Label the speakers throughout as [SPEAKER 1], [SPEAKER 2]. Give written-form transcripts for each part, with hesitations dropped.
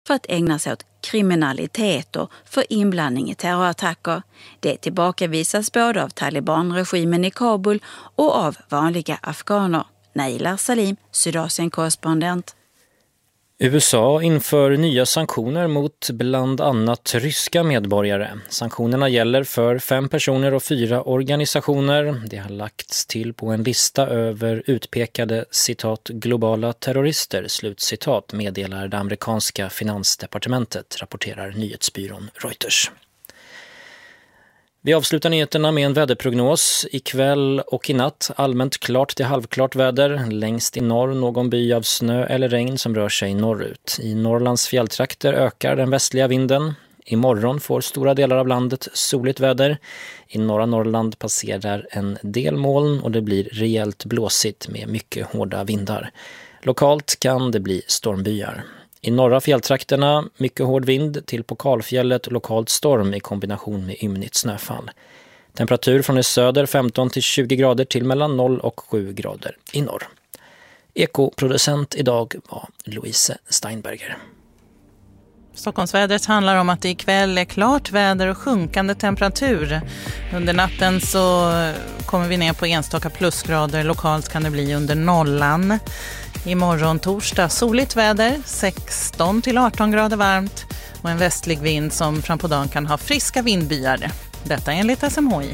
[SPEAKER 1] för att ägna sig åt kriminalitet och för inblandning i terrorattacker. Det tillbakavisas både av Taliban-regimen i Kabul och av vanliga afghaner. Naila Salim, Sydasien-korrespondent.
[SPEAKER 2] USA inför nya sanktioner mot bland annat ryska medborgare. Sanktionerna gäller för 5 personer och 4 organisationer. Det har lagts till på en lista över utpekade citat globala terrorister, slutcitat, meddelar det amerikanska finansdepartementet, rapporterar nyhetsbyrån Reuters. Vi avslutar nyheterna med en väderprognos. Ikväll och i natt allmänt klart till halvklart väder. Längst i norr någon by av snö eller regn som rör sig norrut. I Norrlands fjälltrakter ökar den västliga vinden. Imorgon får stora delar av landet soligt väder. I norra Norrland passerar en del moln och det blir rejält blåsigt med mycket hårda vindar. Lokalt kan det bli stormbyar. I norra fjälltrakterna mycket hård vind, till på Kalfjället lokalt storm i kombination med ymnigt snöfall. Temperatur från i söder 15 till 20 grader till mellan 0 och 7 grader i norr. Ekoproducent idag var Louise Steinberger.
[SPEAKER 3] Stockholmsvädret handlar om att det ikväll är klart väder och sjunkande temperatur. Under natten så kommer vi ner på enstaka plusgrader. Lokalt kan det bli under nollan. Imorgon torsdag soligt väder, 16 till 18 grader varmt. Och en västlig vind som fram på dagen kan ha friska vindbyar. Detta enligt SMHI.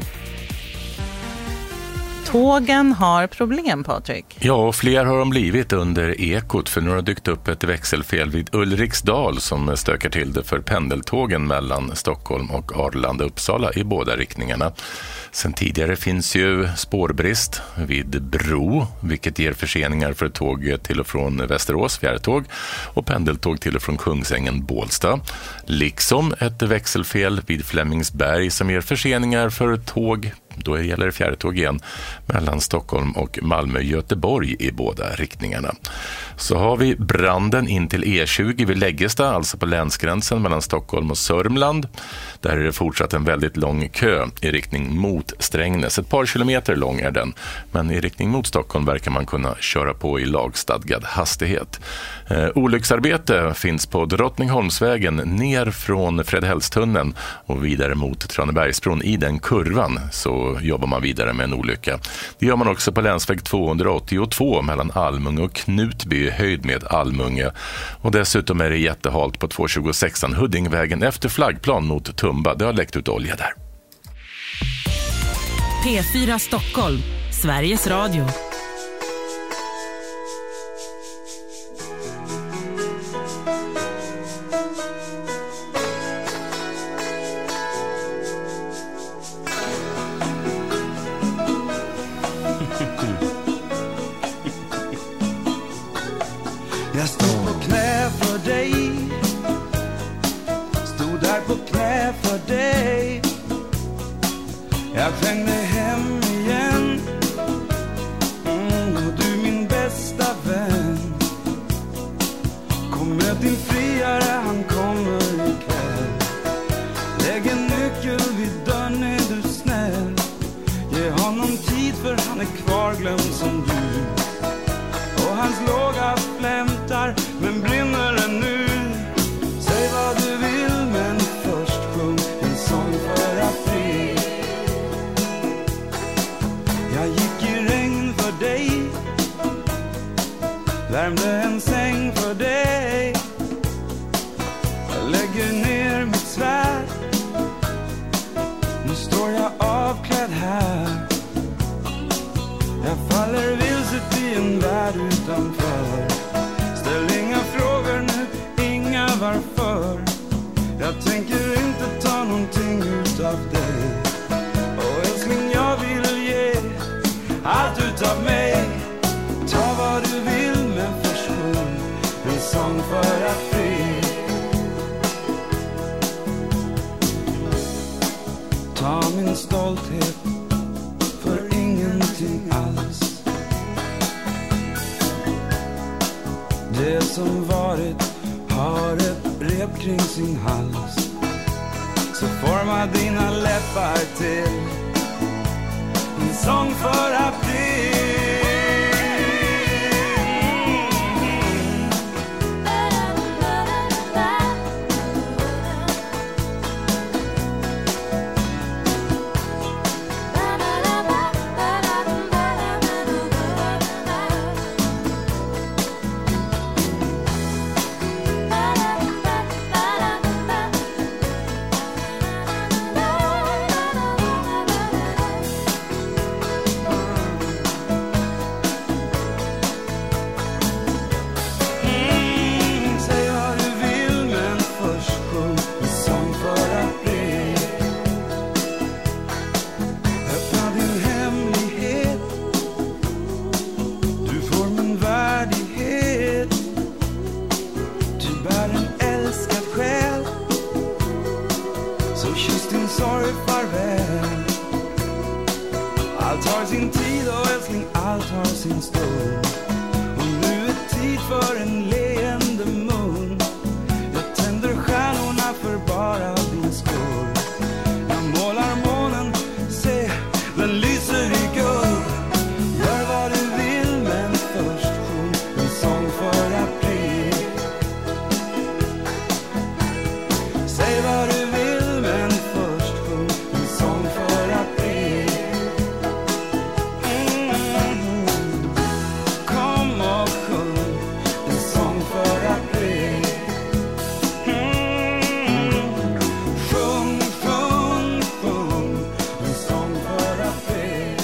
[SPEAKER 3] Tågen har problem, Patrik.
[SPEAKER 4] Ja, och fler har de blivit under Ekot, för nu har det dykt upp ett växelfel vid Ulriksdal som stökar till det för pendeltågen mellan Stockholm och Arlanda-Uppsala i båda riktningarna. Sen tidigare finns ju spårbrist vid Bro, vilket ger förseningar för tåg till och från Västerås, fjärrtåg, och pendeltåg till och från Kungsängen, Bålsta. Liksom ett växelfel vid Flemingsberg som ger förseningar för tåg, då gäller det fjärrtåg igen, mellan Stockholm och Malmö-Göteborg i båda riktningarna. Så har vi branden in till E20 vid Läggesta, alltså på länsgränsen mellan Stockholm och Sörmland. Där är det fortsatt en väldigt lång kö i riktning mot Strängnäs. Ett par kilometer lång är den, men i riktning mot Stockholm verkar man kunna köra på i lagstadgad hastighet. Olycksarbete finns på Drottningholmsvägen ner från Fredhällstunneln och vidare mot Tranebergsbron. I den kurvan så jobbar man vidare med en olycka. Det gör man också på länsväg 282 mellan Almunge och Knutby, höjd med Almunge. Och dessutom är det jättehalt på 226an Huddingvägen efter flaggplan mot Tumba. Det har läckt ut olja där.
[SPEAKER 5] P4 Stockholm, Sveriges Radio.
[SPEAKER 6] Jag stod på knä för dig, stod där på knä för dig. Jag skängde hem igen, och du min bästa vän. Kom med din friare, han kommer ikväll. Lägg en nyckel vid dörren, är du snäll. Ge honom tid för han är kvarglömd som du. Och hans låga flämtar, men brinner den nu. Säg vad du vill, men först sjung en sång för april. Jag gick i regn för dig, värmde en säng för dig. Jag lägger ner mitt svärd, nu står jag avklädd här. Jag faller vilset i en värld utanför. Ställ inga frågor nu, inga varför. Jag tänker inte ta någonting utav dig. Och älskling, jag vill ge allt utav mig. Ta vad du vill, men först sjung en sång för april. Ta min stolthet för ingenting alls. Det som varit har ett rep kring sin hals. Så forma dina läppar till en sång för april. sin stund. Och nu är tid för en leende mun. Jag tänder stjärnorna för bara din skull. Jag målar månen, se den lyser i guld. Gör vad du vill men först sjung en sång för april. Säg vad du vill men först sjung en sång för april. Kom och sjung en sång för april. Sjung, sjung, sjung en sång för april.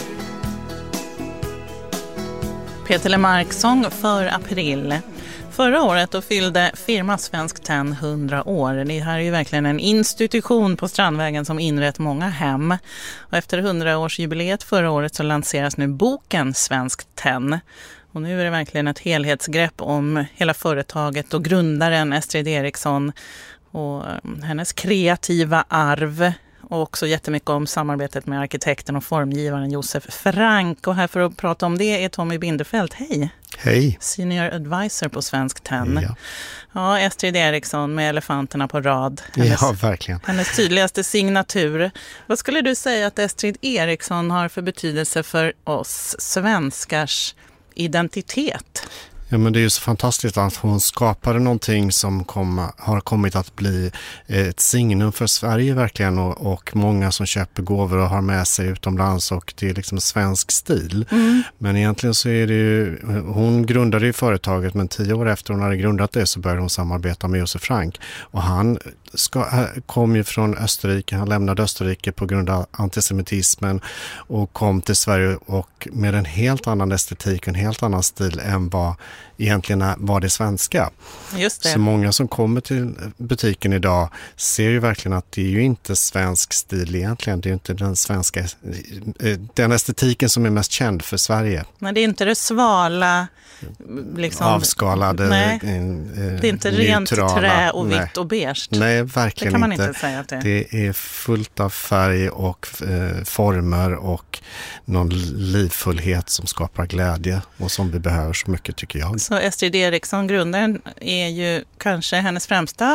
[SPEAKER 3] Peter Lemarks sång för april. Förra året då fyllde firma Svensk Tenn 100 år. Det här är ju verkligen en institution på Strandvägen som inrett många hem. Och efter 100-årsjubileet förra året så lanseras nu boken Svensk Tenn. Och nu är det verkligen ett helhetsgrepp om hela företaget och grundaren Estrid Eriksson och hennes kreativa arv. Och också jättemycket om samarbetet med arkitekten och formgivaren Josef Frank. Och här för att prata om det är Tommy Bindefeld. Hej!
[SPEAKER 7] Hej!
[SPEAKER 3] Senior advisor på Svensk Tenn.
[SPEAKER 7] Ja.
[SPEAKER 3] Ja, Estrid Eriksson med elefanterna på rad.
[SPEAKER 7] Ja, verkligen.
[SPEAKER 3] Hennes tydligaste signatur. Vad skulle du säga att Estrid Eriksson har för betydelse för oss svenskars identitet?
[SPEAKER 7] Ja, men det är ju så fantastiskt att hon skapade någonting som har kommit att bli ett signum för Sverige verkligen och många som köper gåvor och har med sig utomlands och det är liksom svensk stil. Men egentligen så är det ju, hon grundade ju företaget men 10 år efter hon hade grundat det så började hon samarbeta med Josef Frank och han kom ju från Österrike, han lämnade Österrike på grund av antisemitismen och kom till Sverige och med en helt annan estetik, en helt annan stil än vad egentligen var det svenska. Just det. Så många som kommer till butiken idag ser ju verkligen att det är ju inte svensk stil egentligen, det är ju inte den estetiken som är mest känd för Sverige.
[SPEAKER 3] Men det är inte det svala liksom,
[SPEAKER 7] avskalade,
[SPEAKER 3] nej, det är inte rent trä och vitt och beige.
[SPEAKER 7] Nej, verkligen
[SPEAKER 3] det kan man
[SPEAKER 7] inte
[SPEAKER 3] säga att
[SPEAKER 7] det är fullt av färg och former och någon livfullhet som skapar glädje och som vi behöver så mycket tycker jag.
[SPEAKER 3] Så Estrid Eriksson, grundaren, är ju kanske hennes främsta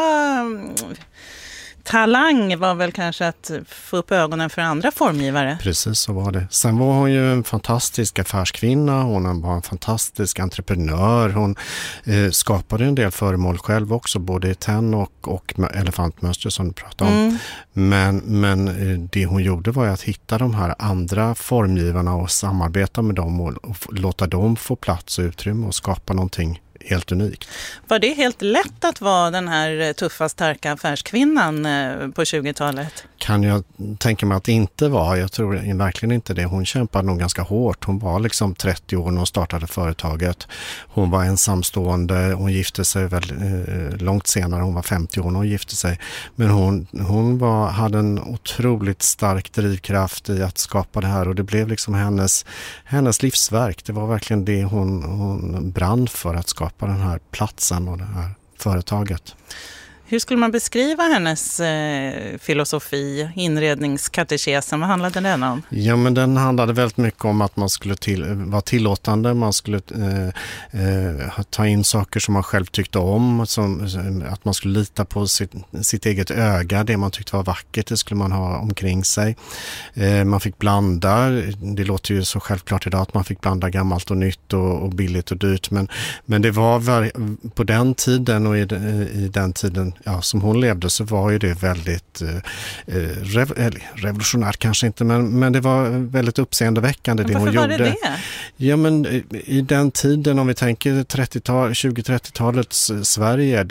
[SPEAKER 3] talang var väl kanske att få upp ögonen för andra formgivare.
[SPEAKER 7] Precis, så var det. Sen var hon ju en fantastisk affärskvinna, hon var en fantastisk entreprenör, hon skapade en del föremål själv också, både i tenn och elefantmönster som du pratade om. Men det hon gjorde var ju att hitta de här andra formgivarna och samarbeta med dem och låta dem få plats och utrymme och skapa någonting helt unikt.
[SPEAKER 3] Var det helt lätt att vara den här tuffa, starka affärskvinnan på 20-talet?
[SPEAKER 7] Kan jag tänka mig att det inte var. Jag tror verkligen inte det. Hon kämpade nog ganska hårt. Hon var liksom 30 år när hon startade företaget. Hon var ensamstående. Hon gifte sig väldigt långt senare. Hon var 50 år när hon gifte sig. Men hon hade en otroligt stark drivkraft i att skapa det här. Och det blev liksom hennes livsverk. Det var verkligen det hon brann för, att skapa den här platsen och det här företaget.
[SPEAKER 3] Hur skulle man beskriva hennes filosofi, inredningskatekesen? Vad handlade den om?
[SPEAKER 7] Ja, men den handlade väldigt mycket om att man skulle vara tillåtande. Man skulle ta in saker som man själv tyckte om. Att man skulle lita på sitt eget öga. Det man tyckte var vackert, det skulle man ha omkring sig. Man fick blanda. Det låter ju så självklart idag att man fick blanda gammalt och nytt och billigt och dyrt. Men det var på den tiden och i den tiden som hon levde så var ju det väldigt revolutionärt kanske inte, men det var väldigt uppseendeväckande det hon gjorde. Varför var det det? Ja, men i den tiden, om vi tänker 20-30-talets Sverige,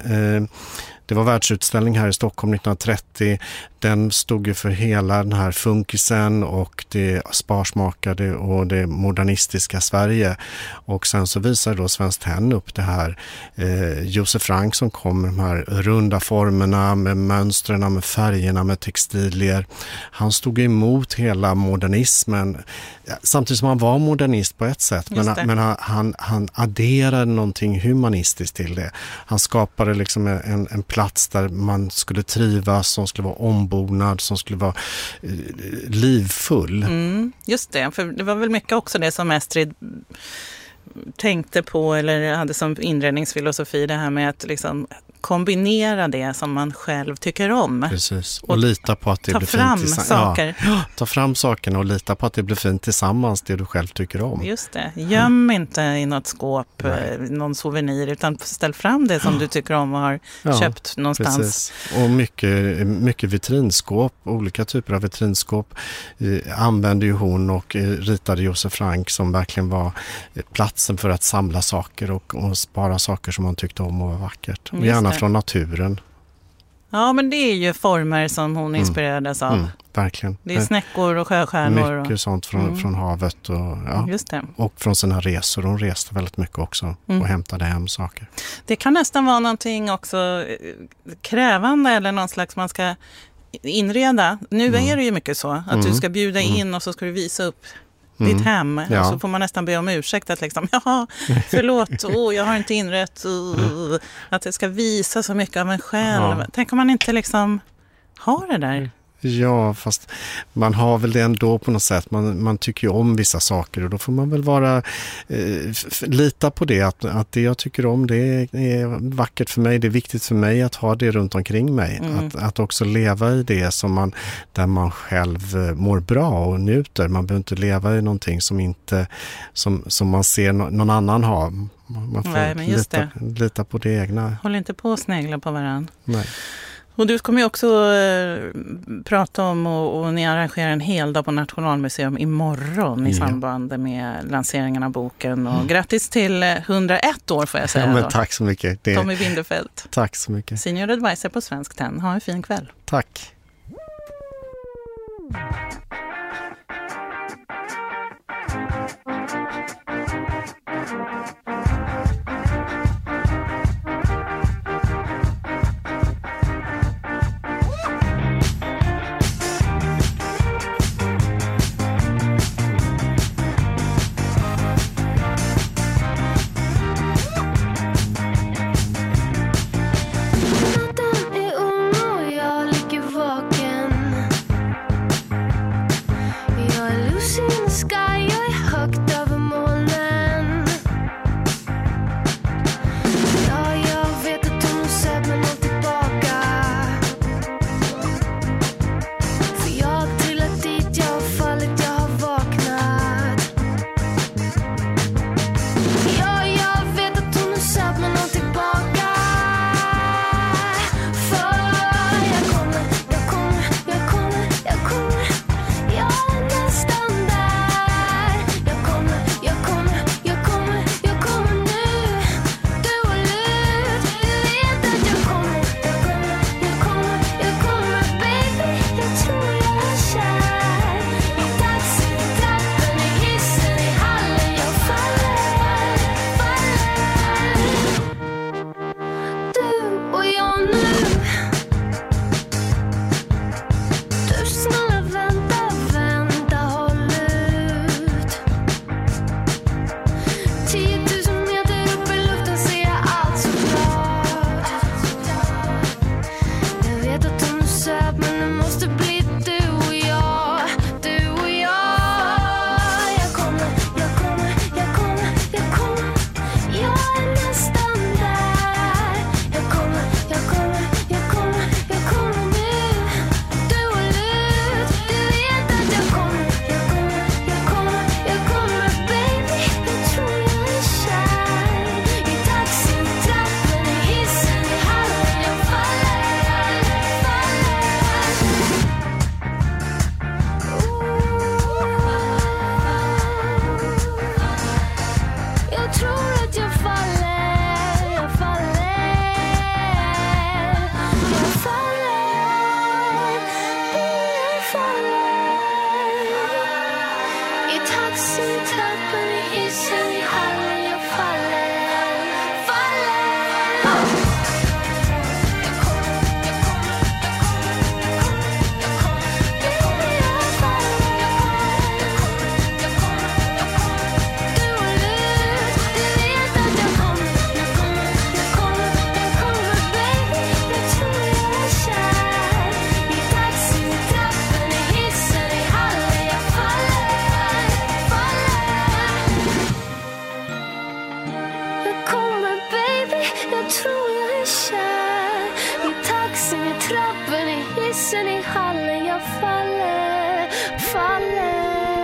[SPEAKER 7] det var världsutställning här i Stockholm 1930. Den stod ju för hela den här funkisen och det sparsmakade och det modernistiska Sverige. Och sen så visar då Svensk Tenn upp det här Josef Frank som kom med de här runda formerna, med mönstren, med färgerna, med textilier. Han stod emot hela modernismen. Samtidigt som han var modernist på ett sätt, men han adderade någonting humanistiskt till det. Han skapade liksom en plats där man skulle trivas, som skulle vara ombonad, som skulle vara livfull.
[SPEAKER 3] Just det, för det var väl mycket också det som Estrid tänkte på eller hade som inredningsfilosofi, det här med att liksom kombinera det som man själv tycker om.
[SPEAKER 7] Precis, och lita på att det blir fint tillsammans.
[SPEAKER 3] Saker.
[SPEAKER 7] Ja, ta fram sakerna och lita på att det blir fint tillsammans, det du själv tycker om.
[SPEAKER 3] Just det, göm inte i något skåp någon souvenir, utan ställ fram det som du tycker om och har köpt någonstans.
[SPEAKER 7] Precis. Och mycket vitrinskåp, olika typer av vitrinskåp använde ju hon och ritade Josef Frank, som verkligen var platsen för att samla saker och spara saker som man tyckte om och var vackert. Och gärna från naturen.
[SPEAKER 3] Ja, men det är ju former som hon inspirerades av.
[SPEAKER 7] Verkligen.
[SPEAKER 3] Det är snäckor och sjöstjärnor.
[SPEAKER 7] Mycket sånt från havet och,
[SPEAKER 3] Just det.
[SPEAKER 7] Och från sina resor. Hon reste väldigt mycket också och hämtade hem saker.
[SPEAKER 3] Det kan nästan vara någonting också krävande eller någon slags man ska inreda. Nu är det ju mycket så att du ska bjuda in och så ska du visa upp ditt hem. Och så får man nästan be om ursäkt att liksom, förlåt, jag har inte inrett. Att det ska visa så mycket av en själv. Tänk om man inte liksom har det där.
[SPEAKER 7] Ja, fast man har väl det ändå på något sätt. Man tycker ju om vissa saker och då får man väl vara lita på det. Att det jag tycker om, det är vackert för mig. Det är viktigt för mig att ha det runt omkring mig. Att också leva i det där man själv mår bra och njuter. Man behöver inte leva i någonting som man ser någon annan ha. Man får lita på det egna.
[SPEAKER 3] Håll inte på att snegla på varandra.
[SPEAKER 7] Nej.
[SPEAKER 3] Och du kommer ju också prata om och ni arrangerar en hel dag på Nationalmuseum imorgon i samband med lanseringen av boken. Och grattis till 101 år får jag säga.
[SPEAKER 7] Men tack så mycket.
[SPEAKER 3] Tommy Winderfeldt.
[SPEAKER 7] Tack så mycket.
[SPEAKER 3] Senior advisor på Svensk Tenn. Ha en fin kväll.
[SPEAKER 7] Tack.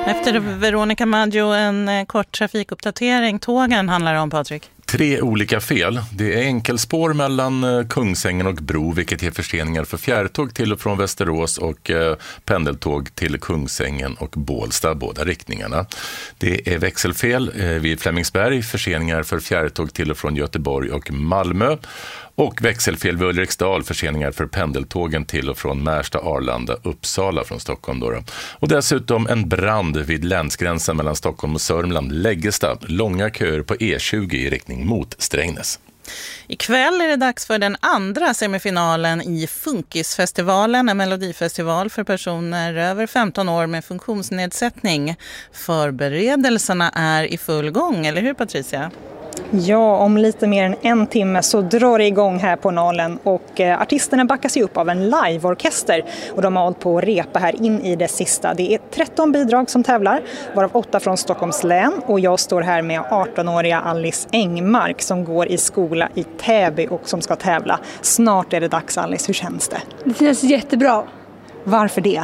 [SPEAKER 3] Efter Veronica Maggio, en kort trafikuppdatering. Tågen handlar det om, Patrik.
[SPEAKER 4] 3 olika fel. Det är enkelspår mellan Kungsängen och Bro, vilket ger förseningar för fjärrtåg till och från Västerås och pendeltåg till Kungsängen och Bålsta, båda riktningarna. Det är växelfel vid Flemingsberg, förseningar för fjärrtåg till och från Göteborg och Malmö. Och växelfel vid Ulriksdal, förseningar för pendeltågen till och från Märsta, Arlanda, Uppsala från Stockholm. Då. Och dessutom en brand vid länsgränsen mellan Stockholm och Sörmland, Läggesta. Långa köer på E20 i riktning mot Strängnäs.
[SPEAKER 3] Ikväll är det dags för den andra semifinalen i Funkisfestivalen, en melodifestival för personer över 15 år med funktionsnedsättning. Förberedelserna är i full gång, eller hur Patricia?
[SPEAKER 8] Ja, om lite mer än en timme så drar det igång här på Nalen och artisterna backas ju upp av en liveorkester och de har hållit på att repa här in i det sista. Det är 13 bidrag som tävlar, varav 8 från Stockholms län och jag står här med 18-åriga Alice Engmark som går i skola i Täby och som ska tävla. Snart är det dags, Alice, hur känns det?
[SPEAKER 9] Det känns jättebra.
[SPEAKER 8] Varför det?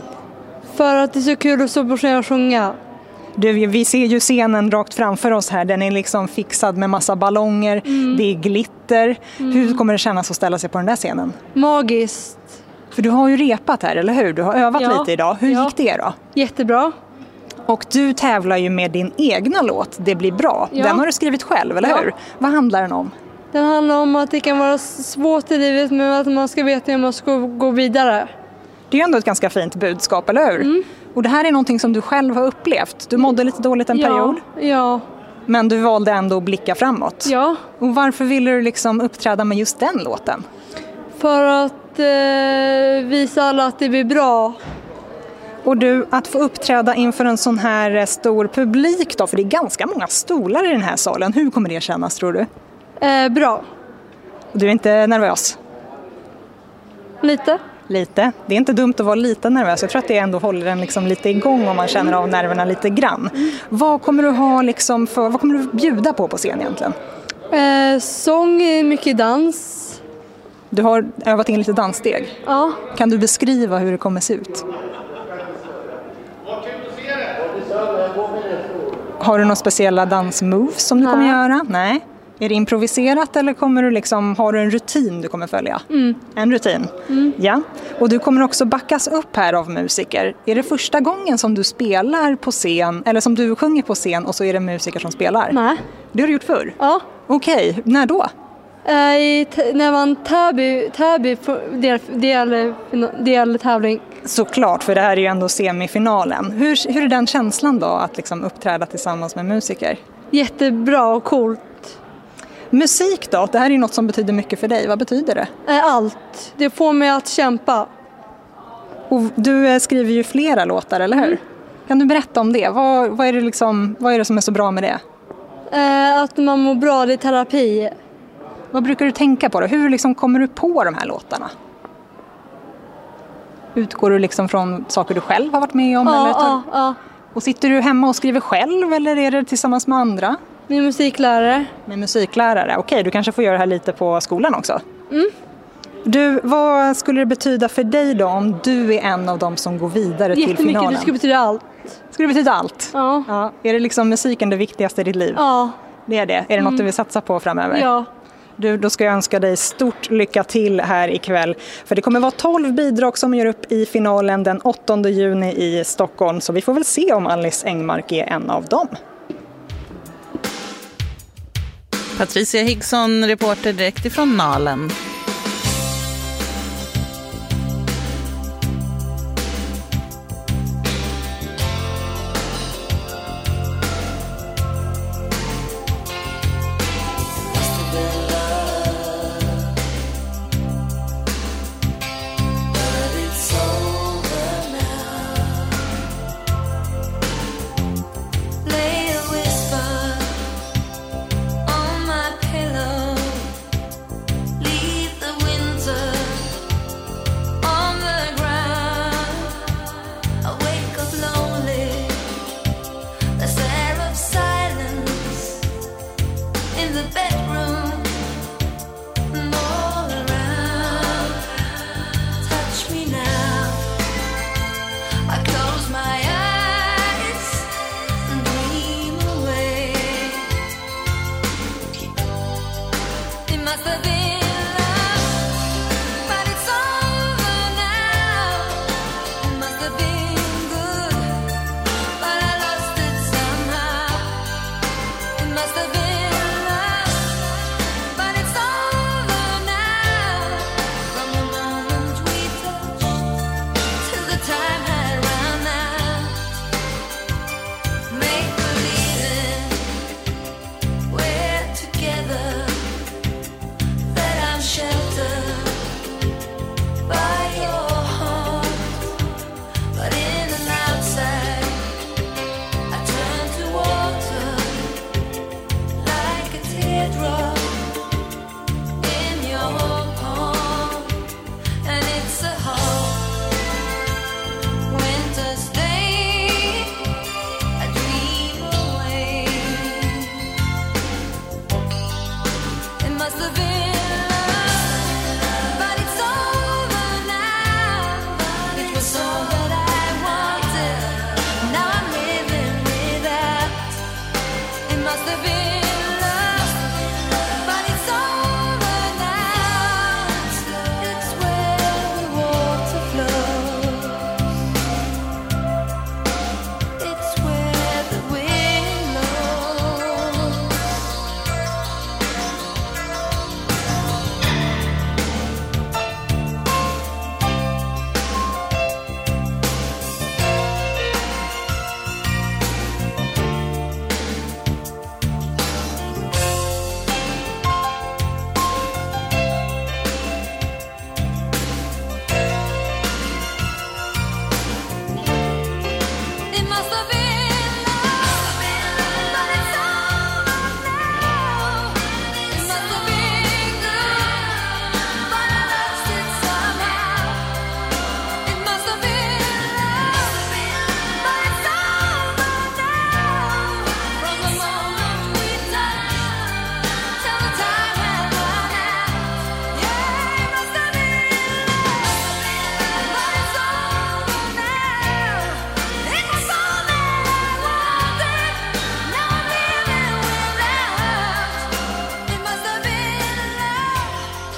[SPEAKER 9] För att det är så kul att stå på scenen och sjunga.
[SPEAKER 8] Du, vi ser ju scenen rakt framför oss här. Den är liksom fixad med massa ballonger. Det är glitter. Hur kommer det kännas att ställa sig på den där scenen?
[SPEAKER 9] Magiskt.
[SPEAKER 8] För du har ju repat här, eller hur? Du har övat lite idag. Hur gick det då?
[SPEAKER 9] Jättebra.
[SPEAKER 8] Och du tävlar ju med din egna låt, Det blir bra.
[SPEAKER 9] Ja.
[SPEAKER 8] Den har du skrivit själv, eller hur? Vad handlar den om?
[SPEAKER 9] Den handlar om att det kan vara svårt i livet men att man ska veta hur man ska gå vidare.
[SPEAKER 8] Det är ju ändå ett ganska fint budskap, eller hur? Och det här är någonting som du själv har upplevt. Du mådde lite dåligt en period.
[SPEAKER 9] Ja.
[SPEAKER 8] Men du valde ändå att blicka framåt.
[SPEAKER 9] Ja.
[SPEAKER 8] Och varför ville du liksom uppträda med just den låten?
[SPEAKER 9] För att visa alla att det blir bra.
[SPEAKER 8] Och du, att få uppträda inför en sån här stor publik då, för det är ganska många stolar i den här salen. Hur kommer det kännas, tror du?
[SPEAKER 9] Bra.
[SPEAKER 8] Du är inte nervös?
[SPEAKER 9] Lite.
[SPEAKER 8] Lite. Det är inte dumt att vara lite nervös. Jag tror att det ändå håller den liksom lite igång om man känner av nerverna lite grann. Vad kommer du ha liksom vad kommer du bjuda på scen egentligen?
[SPEAKER 9] Sång, mycket dans.
[SPEAKER 8] Du har övat in lite danssteg.
[SPEAKER 9] Ja.
[SPEAKER 8] Kan du beskriva hur det kommer se ut? Har du några speciella dansmoves som du kommer göra? Nej. Är det improviserat eller kommer du liksom, har du en rutin du kommer följa? En rutin? Ja. Och du kommer också backas upp här av musiker. Är det första gången som du spelar på scen eller som du sjunger på scen och så är det musiker som spelar?
[SPEAKER 9] Nej.
[SPEAKER 8] Det har du gjort förr?
[SPEAKER 9] Ja.
[SPEAKER 8] Okej, när då?
[SPEAKER 9] När man Täby deltävling.
[SPEAKER 8] Såklart, för det här är ju ändå semifinalen. Hur är den känslan då att liksom uppträda tillsammans med musiker?
[SPEAKER 9] Jättebra och coolt.
[SPEAKER 8] Musik då? Det här är ju något som betyder mycket för dig. Vad betyder det?
[SPEAKER 9] Allt. Det får mig att kämpa.
[SPEAKER 8] Och du skriver ju flera låtar, eller hur? Kan du berätta om det? Vad är det som är så bra med det?
[SPEAKER 9] Att man mår bra, det är terapi.
[SPEAKER 8] Vad brukar du tänka på då? Hur liksom kommer du på de här låtarna? Utgår du liksom från saker du själv har varit med om?
[SPEAKER 9] Ja.
[SPEAKER 8] Och sitter du hemma och skriver själv eller är det tillsammans med andra?
[SPEAKER 9] Med musiklärare.
[SPEAKER 8] Med musiklärare. Okej, du kanske får göra det här lite på skolan också. Du, vad skulle det betyda för dig då om du är en av dem som går vidare till finalen?
[SPEAKER 9] Jättemycket, det skulle betyda allt.
[SPEAKER 8] Skulle det betyda allt?
[SPEAKER 9] Ja.
[SPEAKER 8] Är det liksom musiken det viktigaste i ditt liv?
[SPEAKER 9] Ja.
[SPEAKER 8] Det är det. Är det något du vill satsa på framöver?
[SPEAKER 9] Ja.
[SPEAKER 8] Du, då ska jag önska dig stort lycka till här ikväll. För det kommer vara 12 bidrag som gör upp i finalen den 8 juni i Stockholm. Så vi får väl se om Alice Engmark är en av dem.
[SPEAKER 3] Patricia Higson, reporter direkt ifrån Nalen.
[SPEAKER 10] Leave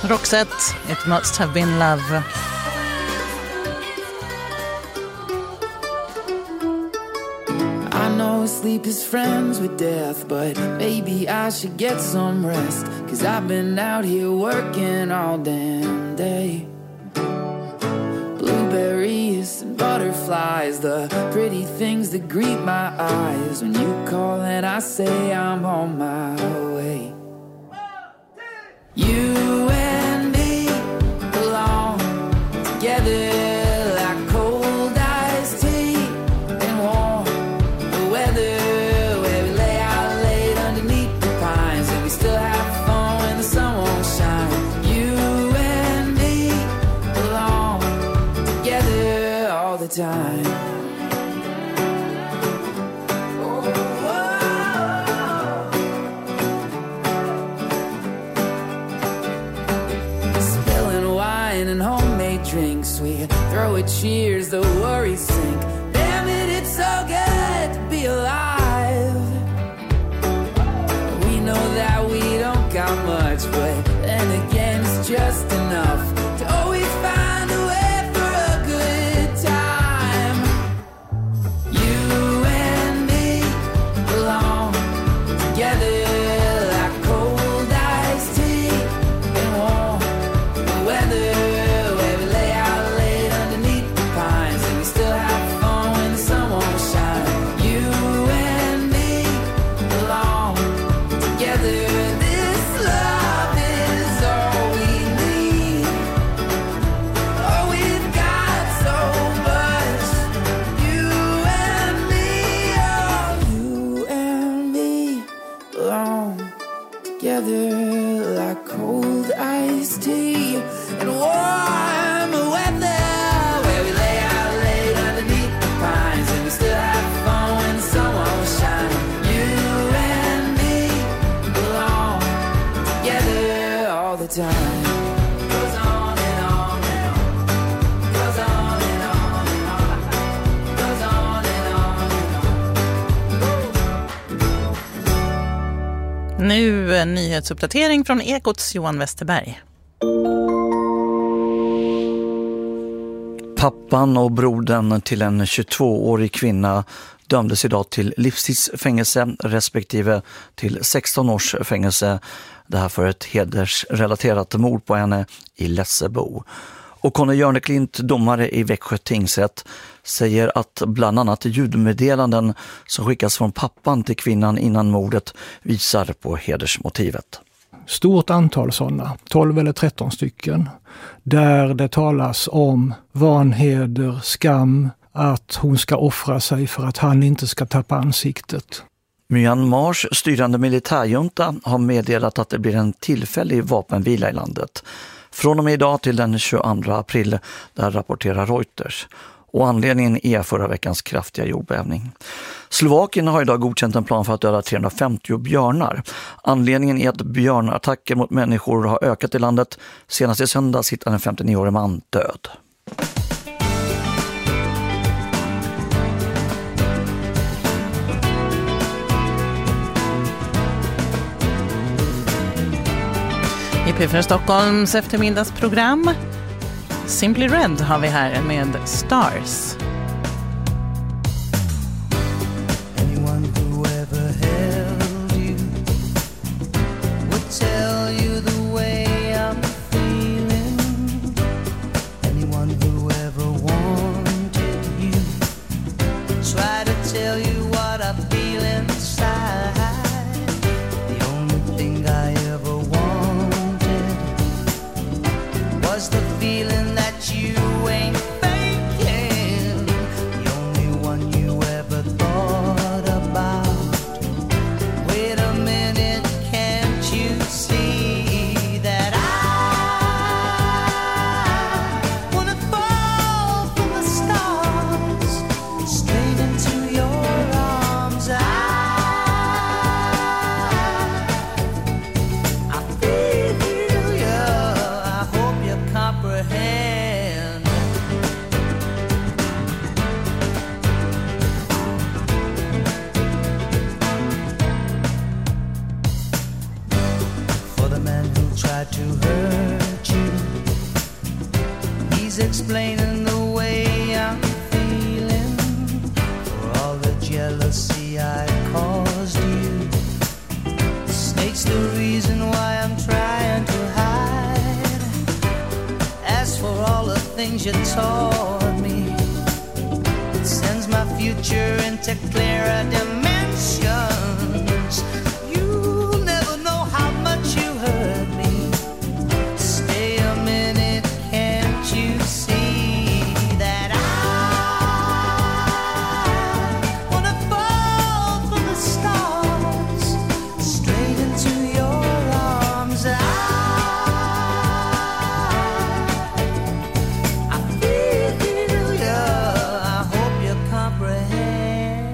[SPEAKER 3] Roxette, It Must Have Been Love.
[SPEAKER 10] I know sleep is friends with death, but maybe I should get some rest, 'cause I've been out here working all damn day. Blueberries and butterflies, the pretty things that greet my eyes when you call and I say I'm on my way. You and me belong together like cold iced tea and warm the weather, where we lay out late underneath the pines and we still have fun when the sun won't shine. You and me belong together all the time. And homemade drinks, we throw a cheers, the worries sink. Damn it, it's so good to be alive. We know that we don't got much, but then again it's just enough to always find a way for a good time. You and me belong together like cold iced tea and warm the weather. Like cold iced tea and warm weather, where we lay out late underneath the pines and we still have fun when the sun won't shine. You and me belong together all the time. Goes on and on and on. Goes on and on and on. Goes on and on and on.
[SPEAKER 3] Nu en nyhetsuppdatering från Ekots Johan Westerberg.
[SPEAKER 11] Pappan och brodern till en 22-årig kvinna dömdes idag till livstidsfängelse respektive till 16 års fängelse. Det här för ett hedersrelaterat mord på henne i Lessebo. Och Conny Jörneklint, domare i Växjö tingsrätt, säger att bland annat ljudmeddelanden som skickas från pappan till kvinnan innan mordet visar på hedersmotivet.
[SPEAKER 12] Stort antal sådana, 12 eller 13 stycken, där det talas om vanheder, skam, att hon ska offra sig för att han inte ska tappa ansiktet.
[SPEAKER 11] Myanmars styrande militärjunta har meddelat att det blir en tillfällig vapenvila i landet. Från och med idag till den 22 april, där rapporterar Reuters. Och anledningen är förra veckans kraftiga jordbävning. Slovakien har idag godkänt en plan för att döda 350 björnar. Anledningen är att björnattacker mot människor har ökat i landet. Senast i söndag sitter en 59-årig man död.
[SPEAKER 3] I P4 Stockholms eftermiddagsprogram Simply Red har vi här med Stars.
[SPEAKER 13] Anyone who ever held you would tell you the way I'm feeling. Anyone who ever wanted you try to tell you what I feel inside. The only thing I ever wanted was the feeling that you ain't faking. The only one you ever thought about. Wait a minute, can't you see that I wanna fall from the stars straight into your arms? I feel you, I hope you comprehend. For the man who tried to hurt He's explaining the way I'm feeling for all the jealousy I caused you. The snake's the reason why I'm trying to hide. As for all the things you taught me, it sends my future into clearer dimensions. You'll never know how much you hurt me. Stay a minute, can't you see that I wanna fall from the stars straight into your arms. I feel you, I hope you comprehend.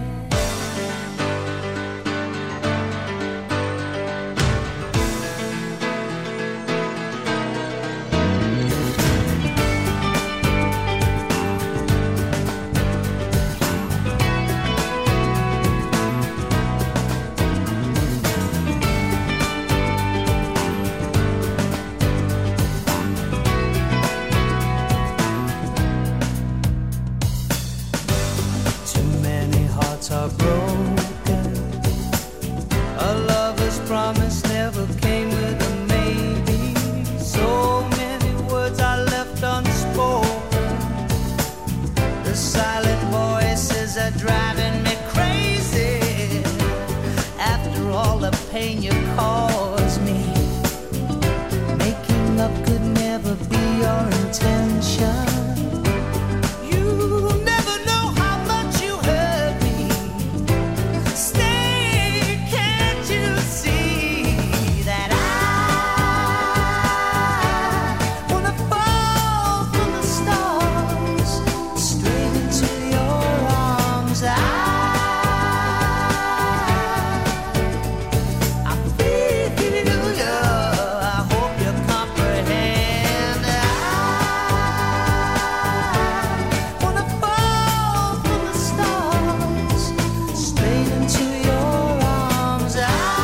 [SPEAKER 13] Too many hearts are broken. A lover's promise never came with a maybe. So many words are left unspoken. The silent voices are driving me crazy. After all the pain you caused me, making up could never be your intention. You'll never know how much you hurt me. Stay, can't you see that I wanna fall from the stars straight into your arms. I feel you, I hope you comprehend. I wanna fall from the stars straight into your arms.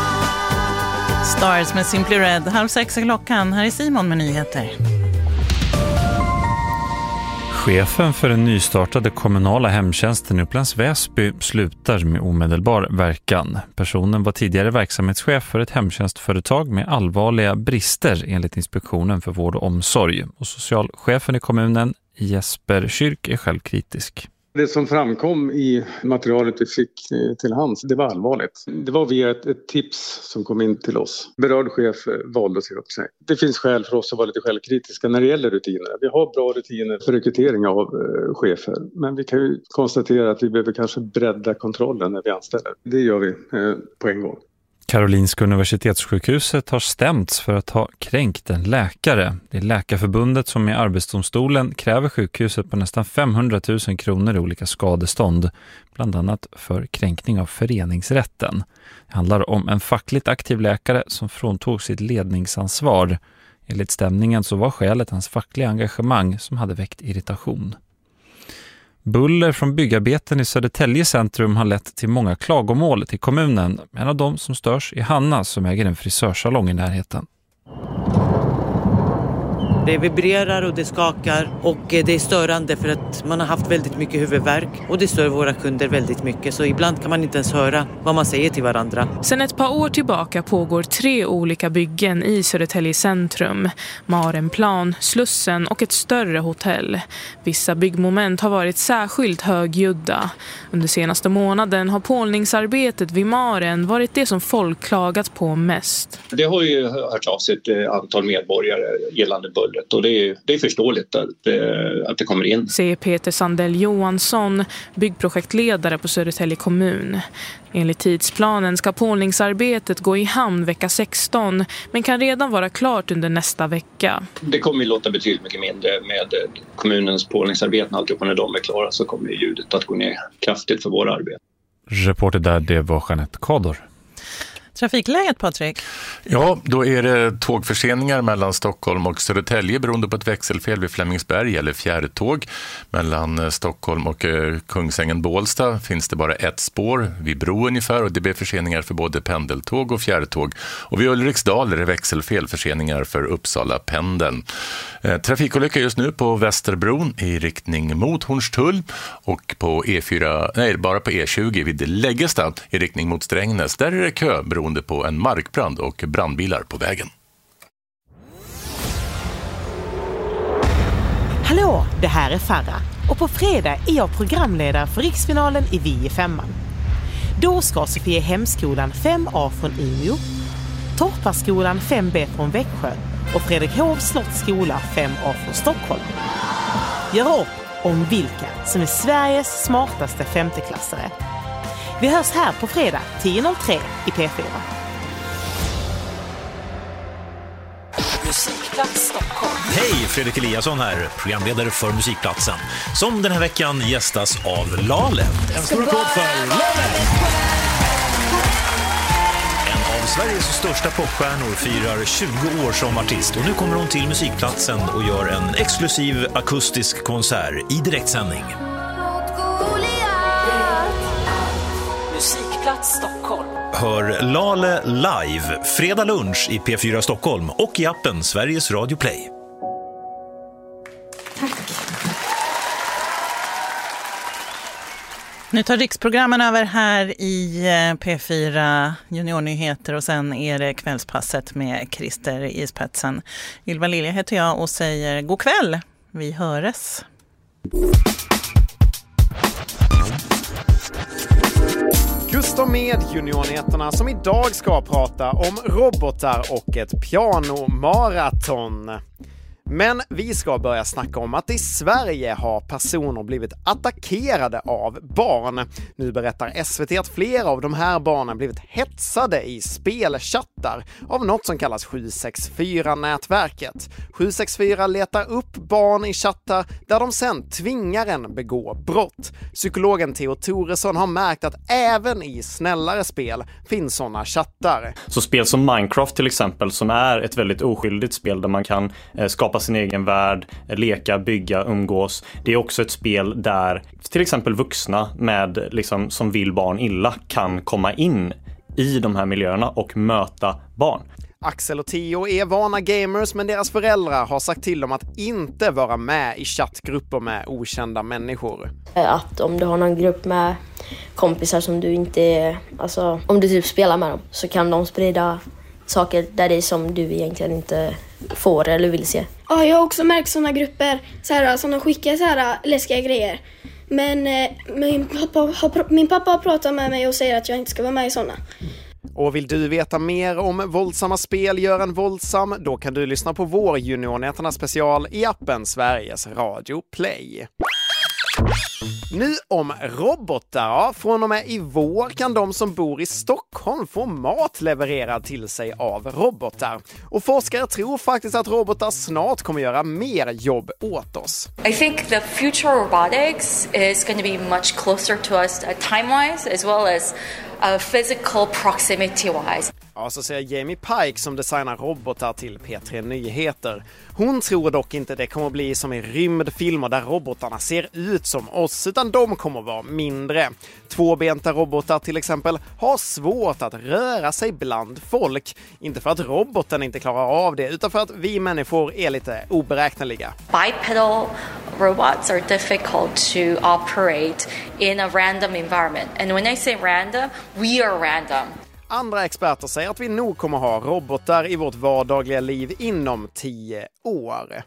[SPEAKER 3] Stars med Simply Red. 5:30 klockan. Här är Simon med nyheter.
[SPEAKER 14] Chefen för den nystartade kommunala hemtjänsten i Upplands Väsby slutar med omedelbar verkan. Personen var tidigare verksamhetschef för ett hemtjänstföretag med allvarliga brister enligt Inspektionen för vård och omsorg. Och socialchefen i kommunen, Jesper Kyrk, är självkritisk.
[SPEAKER 15] Det som framkom i materialet vi fick till hands, det var allvarligt. Det var via ett tips som kom in till oss. Berörd chef valde att säga upp sig. Det finns skäl för oss att vara lite självkritiska när det gäller rutiner. Vi har bra rutiner för rekrytering av chefer. Men vi kan ju konstatera att vi behöver kanske bredda kontrollen när vi anställer. Det gör vi på en gång.
[SPEAKER 14] Karolinska universitetssjukhuset har stämts för att ha kränkt en läkare. Det är Läkarförbundet som i Arbetsdomstolen kräver sjukhuset på nästan 500 000 kronor i olika skadestånd, bland annat för kränkning av föreningsrätten. Det handlar om en fackligt aktiv läkare som fråntog sitt ledningsansvar. Enligt stämningen så var skälet hans fackliga engagemang som hade väckt irritation. Buller från byggarbeten i Södertälje centrum har lett till många klagomål till kommunen. En av dem som störs är Hanna som äger en frisörsalong i närheten.
[SPEAKER 16] Det vibrerar och det skakar och det är störande för att man har haft väldigt mycket huvudvärk och det stör våra kunder väldigt mycket, så ibland kan man inte ens höra vad man säger till varandra.
[SPEAKER 17] Sedan ett par år tillbaka pågår 3 olika byggen i Södertälje centrum. Marenplan, Slussen och ett större hotell. Vissa byggmoment har varit särskilt högljudda. Under senaste månaden har pålningsarbetet vid Maren varit det som folk klagat på mest.
[SPEAKER 18] Det har ju hört av sig ett antal medborgare gällande buller. Och det är förståeligt att det kommer in.
[SPEAKER 17] Säger Peter Sandell Johansson, byggprojektledare på Södertälje kommun. Enligt tidsplanen ska pålningsarbetet gå i hamn vecka 16, men kan redan vara klart under nästa vecka.
[SPEAKER 18] Det kommer ju låta betydligt mycket mindre med kommunens pålningsarbeten. Alltid när de är klara så kommer ljudet att gå ner kraftigt för våra arbeten.
[SPEAKER 14] Reporter där, det var Jeanette Kador.
[SPEAKER 3] Trafikläget, Patrik?
[SPEAKER 4] Ja, då är det tågförseningar mellan Stockholm och Södertälje beroende på ett växelfel vid Flemingsberg eller fjärrtåg. Mellan Stockholm och Kungsängen-Bålsta finns det bara ett spår vid bro ungefär och det blir förseningar för både pendeltåg och fjärrtåg. Och vid Ulriksdal är det växelfelförseningar för Uppsala-pendeln. Trafikolycka just nu på Västerbron i riktning mot Hornstull och på bara på E20 vid Läggesta i riktning mot Strängnäs. Där är det kö beroende på en markbrand och brandbilar på vägen.
[SPEAKER 19] Hallå, det här är Farah och på fredag är jag programledare för riksfinalen i VF5. Då ska Sofiehemsskolan 5A från Umeå, Torparskolan 5B från Växjö och Fredrikshovs slottsskola 5A från Stockholm göra upp om vilka som är Sveriges smartaste femteklassare. Vi hörs här på fredag 10.03 i P4.
[SPEAKER 20] Musikplats Stockholm. Hej, Fredrik Eliasson här, programledare för Musikplatsen, som den här veckan gästas av Lale. En stor applåd för Lale! En av Sveriges största popstjärnor firar 20 år som artist och nu kommer hon till Musikplatsen och gör en exklusiv akustisk konsert i direktsändning. Musikplats Stockholm. Hör Lale live fredag lunch i P4 Stockholm och i appen Sveriges Radio Play.
[SPEAKER 3] Tack. Nu tar riksprogrammen över här i P4 Juniornyheter och sen är det kvällspasset med Christer i spetsen. Ylva Lilja heter jag och säger god kväll. Vi hörs.
[SPEAKER 21] Custom med Juniornyheterna som idag ska prata om robotar och ett pianomaraton. Men vi ska börja snacka om att i Sverige har personer blivit attackerade av barn. Nu berättar SVT att flera av de här barnen blivit hetsade i spelchattar av något som kallas 764-nätverket. 764 letar upp barn i chattar där de sen tvingar en begå brott. Psykologen Theo Toresson har märkt att även i snällare spel finns sådana chattar.
[SPEAKER 22] Så spel som Minecraft till exempel, som är ett väldigt oskyldigt spel där man kan skapa sin egen värld, leka, bygga, umgås. Det är också ett spel där till exempel vuxna med liksom, som vill barn illa kan komma in i de här miljöerna och möta barn.
[SPEAKER 21] Axel och Theo är vana gamers, men deras föräldrar har sagt till dem att inte vara med i chattgrupper med okända människor.
[SPEAKER 23] Att om du har någon grupp med kompisar som du inte, alltså om du typ spelar med dem, så kan de sprida saker där det är som du egentligen inte får eller vill se.
[SPEAKER 24] Ja, jag har också märkt sådana grupper så här, som de skickar så här läskiga grejer. Men min pappa har pratat med mig och säger att jag inte ska vara med i sådana.
[SPEAKER 21] Och vill du veta mer om våldsamma spel gör en våldsam, då kan du lyssna på vår Juniornyheterna special i appen Sveriges Radio Play. Nu om robotar. Ja, från och med i vår kan de som bor i Stockholm få mat levererad till sig av robotar. Och forskare tror faktiskt att robotar snart kommer göra mer jobb åt oss.
[SPEAKER 25] I think the future robotics is going to be much closer to us time-wise as well as physical proximity-wise.
[SPEAKER 21] Ja, så säger Jamie Pike som designar robotar till P3 Nyheter. Hon tror dock inte det kommer bli som i rymdfilmer där robotarna ser ut som oss, utan de kommer vara mindre. Tvåbenta robotar till exempel har svårt att röra sig bland folk. Inte för att roboten inte klarar av det, utan för att vi människor är lite oberäkneliga.
[SPEAKER 25] Bipedal robots are difficult to operate in a random environment. And when I say random, we are random.
[SPEAKER 21] Andra experter säger att vi nog kommer ha robotar i vårt vardagliga liv inom 10 år.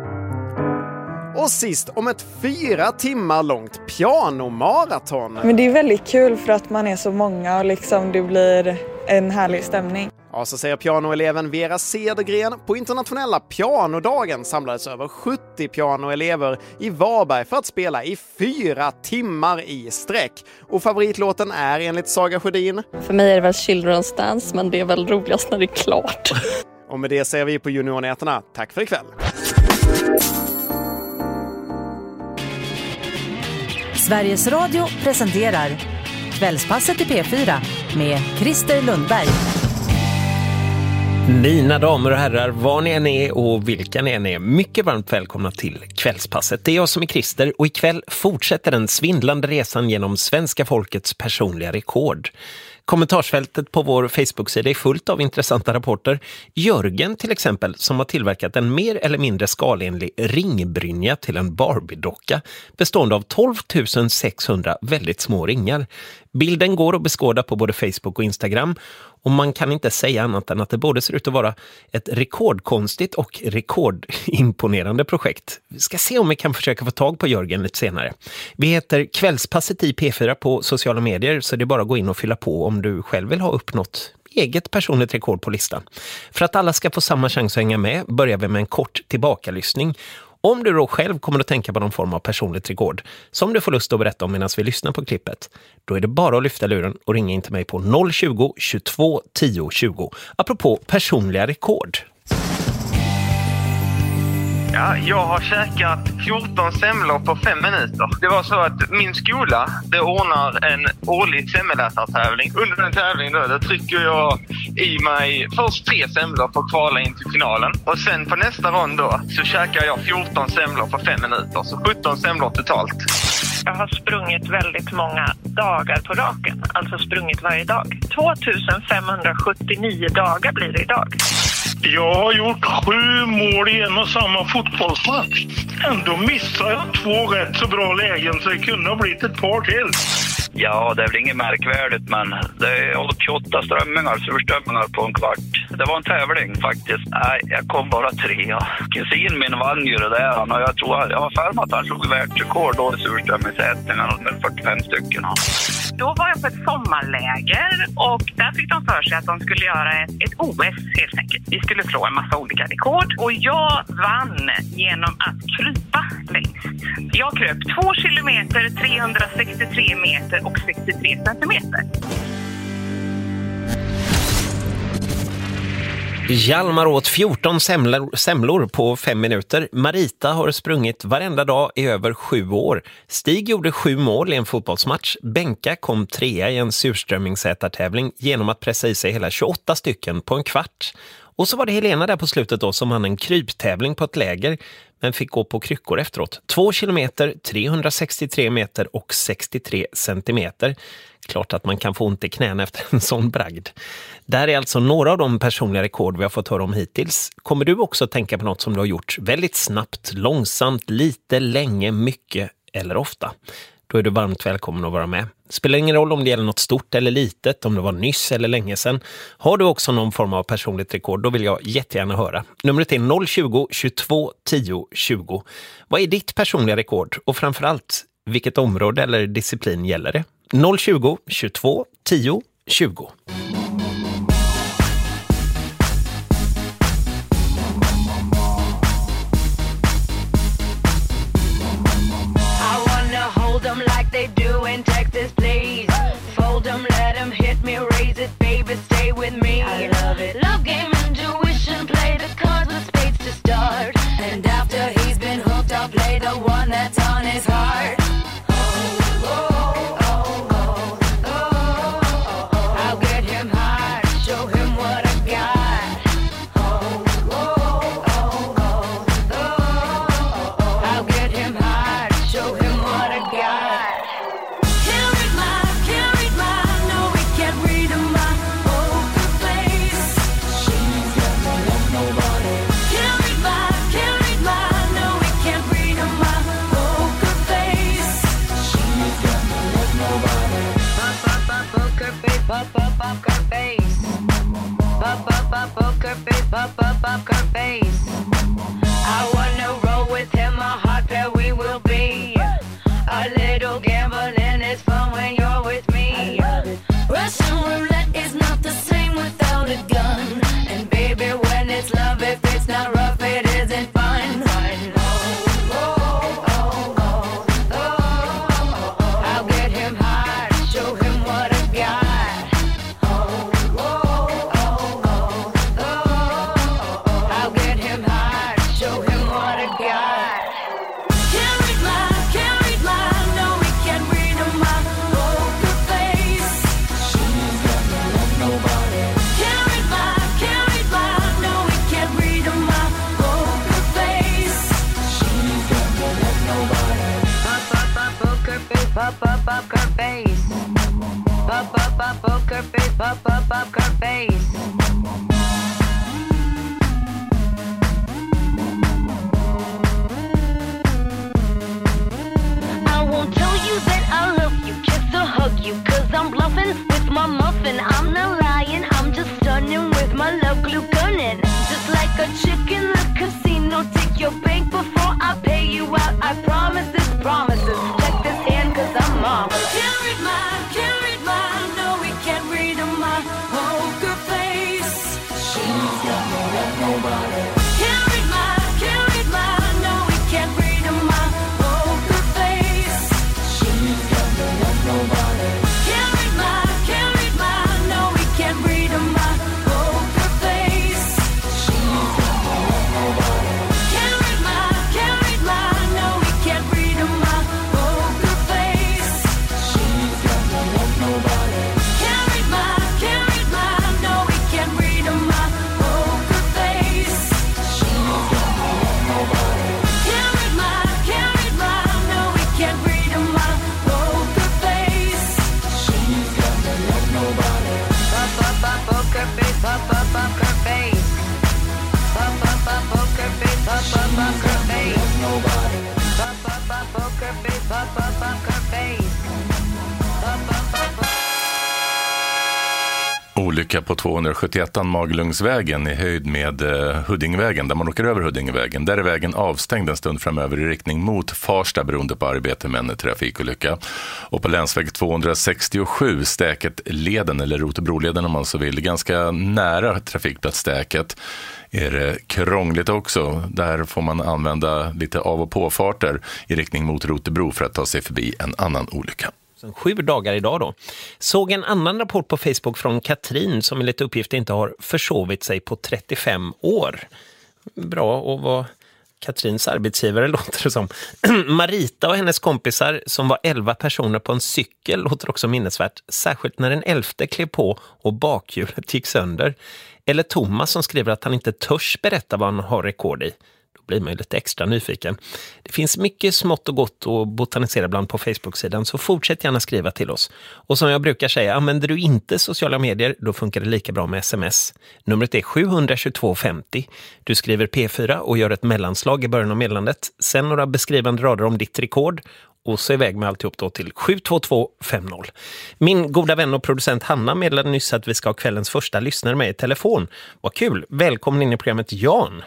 [SPEAKER 21] Och sist om ett 4 timmar långt pianomaraton.
[SPEAKER 26] Men det är väldigt kul för att man är så många och liksom det blir en härlig stämning.
[SPEAKER 21] Ja, så säger pianoeleven Vera Cedergren. På internationella pianodagen samlades över 70 pianoelever i Varberg för att spela i 4 timmar i sträck. Och favoritlåten är enligt Saga Sjödin.
[SPEAKER 27] För mig är det väl Children's Dance, men det är väl roligast när det är klart.
[SPEAKER 21] Och med det säger vi på Juniornyheterna. Tack för ikväll.
[SPEAKER 28] Sveriges Radio presenterar Kvällspasset i P4 med Christer Lundberg.
[SPEAKER 1] Mina damer och herrar, var ni än är och vilka ni än är, mycket varmt välkomna till Kvällspasset. Det är jag som är Christer och ikväll fortsätter den svindlande resan genom svenska folkets personliga rekord. Kommentarsfältet på vår Facebook-sida är fullt av intressanta rapporter. Jörgen till exempel, som har tillverkat en mer eller mindre skalenlig ringbrynja till en Barbie-docka bestående av 12 600 väldigt små ringar. Bilden går att beskåda på både Facebook och Instagram och man kan inte säga annat än att det både ser ut att vara ett rekordkonstigt och rekordimponerande projekt. Vi ska se om vi kan försöka få tag på Jörgen lite senare. Vi heter Kvällspasset i P4 på sociala medier, så det är bara att gå in och fylla på om du själv vill ha uppnått eget personligt rekord på listan. För att alla ska få samma chans att hänga med börjar vi med en kort tillbakalyssning. Om du då själv kommer att tänka på någon form av personligt rekord som du får lust att berätta om medan vi lyssnar på klippet, då är det bara att lyfta luren och ringa in till mig på 020 22 10 20. Apropå personliga rekord.
[SPEAKER 2] Ja, jag har käkat 14 semlor på 5 minuter. Det var så att min skola, det ordnar en årlig semmelätartävling. Under den tävlingen då trycker jag i mig först 3 semlor för att kvala in till finalen. Och sen på nästa rond då så käkar jag 14 semlor på 5 minuter. Så 17 semlor totalt.
[SPEAKER 5] Jag har sprungit väldigt många dagar på raken. Alltså sprungit varje dag. 2579 dagar blir det idag.
[SPEAKER 6] Jag har gjort 7 mål i en och samma fotbollsmatch. Ändå missar jag 2 rätt så bra lägen så det kunde ha blivit ett par till.
[SPEAKER 7] Ja, det är väl inget märkvärdigt, men det är 28 strömmingar, surströmmingar på en kvart. Det var en tävling faktiskt. Nej, jag kom bara 3. Kusin min vann ju det där och jag tror jag har för mig att han slog världsrekord då i surströmmingsätningar med 45 stycken.
[SPEAKER 5] Då var jag på ett sommarläger och där fick de för sig att de skulle göra ett OS helt enkelt. Vi skulle slå en massa olika rekord och jag vann genom att krypa längst. Jag kröp 2 kilometer, 363 meter och 63 centimeter.
[SPEAKER 1] Hjalmar åt 14 semlor på 5 minuter. Marita har sprungit varenda dag i över 7 år. Stig gjorde 7 mål i en fotbollsmatch. Benka kom 3 i en surströmmingsätartävling genom att pressa i sig hela 28 stycken på en kvart. Och så var det Helena där på slutet då som hade en kryptävling på ett läger men fick gå på kryckor efteråt. 2 kilometer, 363 meter och 63 centimeter. Klart att man kan få ont i knäna efter en sån bragd. Där är alltså några av de personliga rekord vi har fått höra om hittills. Kommer du också tänka på något som du har gjort väldigt snabbt, långsamt, lite, länge, mycket eller ofta? Då är du varmt välkommen att vara med. Spelar ingen roll om det gäller något stort eller litet, om det var nyss eller länge sedan. Har du också någon form av personligt rekord, då vill jag jättegärna höra. Numret är 020 22 10 20. Vad är ditt personliga rekord? Och framförallt, vilket område eller disciplin gäller det? 020 22 10 20.
[SPEAKER 8] They do in Texas, please. Fold them, let them hit me, raise it, baby, stay with me. I love it. Love game, intuition, play the cards with spades to start. And after he's been hooked, I'll play the one that's on his heart. I'll get him hard, show him what I got. I'll get him hard, show him what I got. Poker face. I wanna roll with him, a hot pair we will be. A little gambling is fun when you're with me. Russian roulette is not the same without a gun. And baby, when it's love, if it's not rough, it isn't fun. I'll get him hard, show him what I got. I'll get him hard, show him what I got. Can't read poker face. Poker face, poker face. I won't tell you that I love you, kiss or hug you, 'cause I'm bluffing with my muffin. I'm not lying, I'm just stunning with my love glue gunning. Just like a chick in the casino, take your bank before I pay you out. I promise this promises. Check this hand 'cause I'm marvelous. Can't read mine, no we can't read my poker face. She's got no love, nobody. Can't read mine, no we can't read my poker face. She's got no love, nobody. Can't read mine, no we can't read my poker face. She's got no love, nobody. Can't read mine, no we can't read my poker face. She's got no love, nobody. Can't read mine, no we can't read my poker face. She's got no love, nobody. Can't read mine, no we can't read my poker face. She's got no love, nobody. Poker face, poker face. Poker face, poker face. Nobody. Poker face, poker face.
[SPEAKER 4] Olycka på 271 Maglungsvägen i höjd med Huddingevägen, där man åker över Huddingevägen. Där är vägen avstängd en stund framöver i riktning mot Farsta beroende på arbete med en trafikolycka. Och på länsväg 267 Stäket-leden, eller Rotebroleden om man så vill, ganska nära trafikplatsstäket, är det krångligt också. Där får man använda lite av- och påfarter i riktning mot Rotebro för att ta sig förbi en annan olycka.
[SPEAKER 1] 7 dagar idag då. Såg en annan rapport på Facebook från Katrin som enligt uppgift inte har försovit sig på 35 år. Bra att vara Katrins arbetsgivare låter det som. Marita och hennes kompisar som var 11 personer på en cykel låter också minnesvärt. Särskilt när den 11:e klev på och bakhjulet gick sönder. Eller Thomas som skriver att han inte törs berätta vad han har rekord i. Blir man ju lite extra nyfiken. Det finns mycket smått och gott att botanisera bland på Facebook-sidan, så fortsätt gärna skriva till oss. Och som jag brukar säga, använder du inte sociala medier, då funkar det lika bra med sms. Numret är 72250. Du skriver P4 och gör ett mellanslag i början av meddelandet. Sen några beskrivande rader om ditt rekord och så iväg med alltihop då till 72250. Min goda vän och producent Hanna meddelade nyss att vi ska ha kvällens första lyssnare med i telefon. Vad kul! Välkommen in i programmet Jan!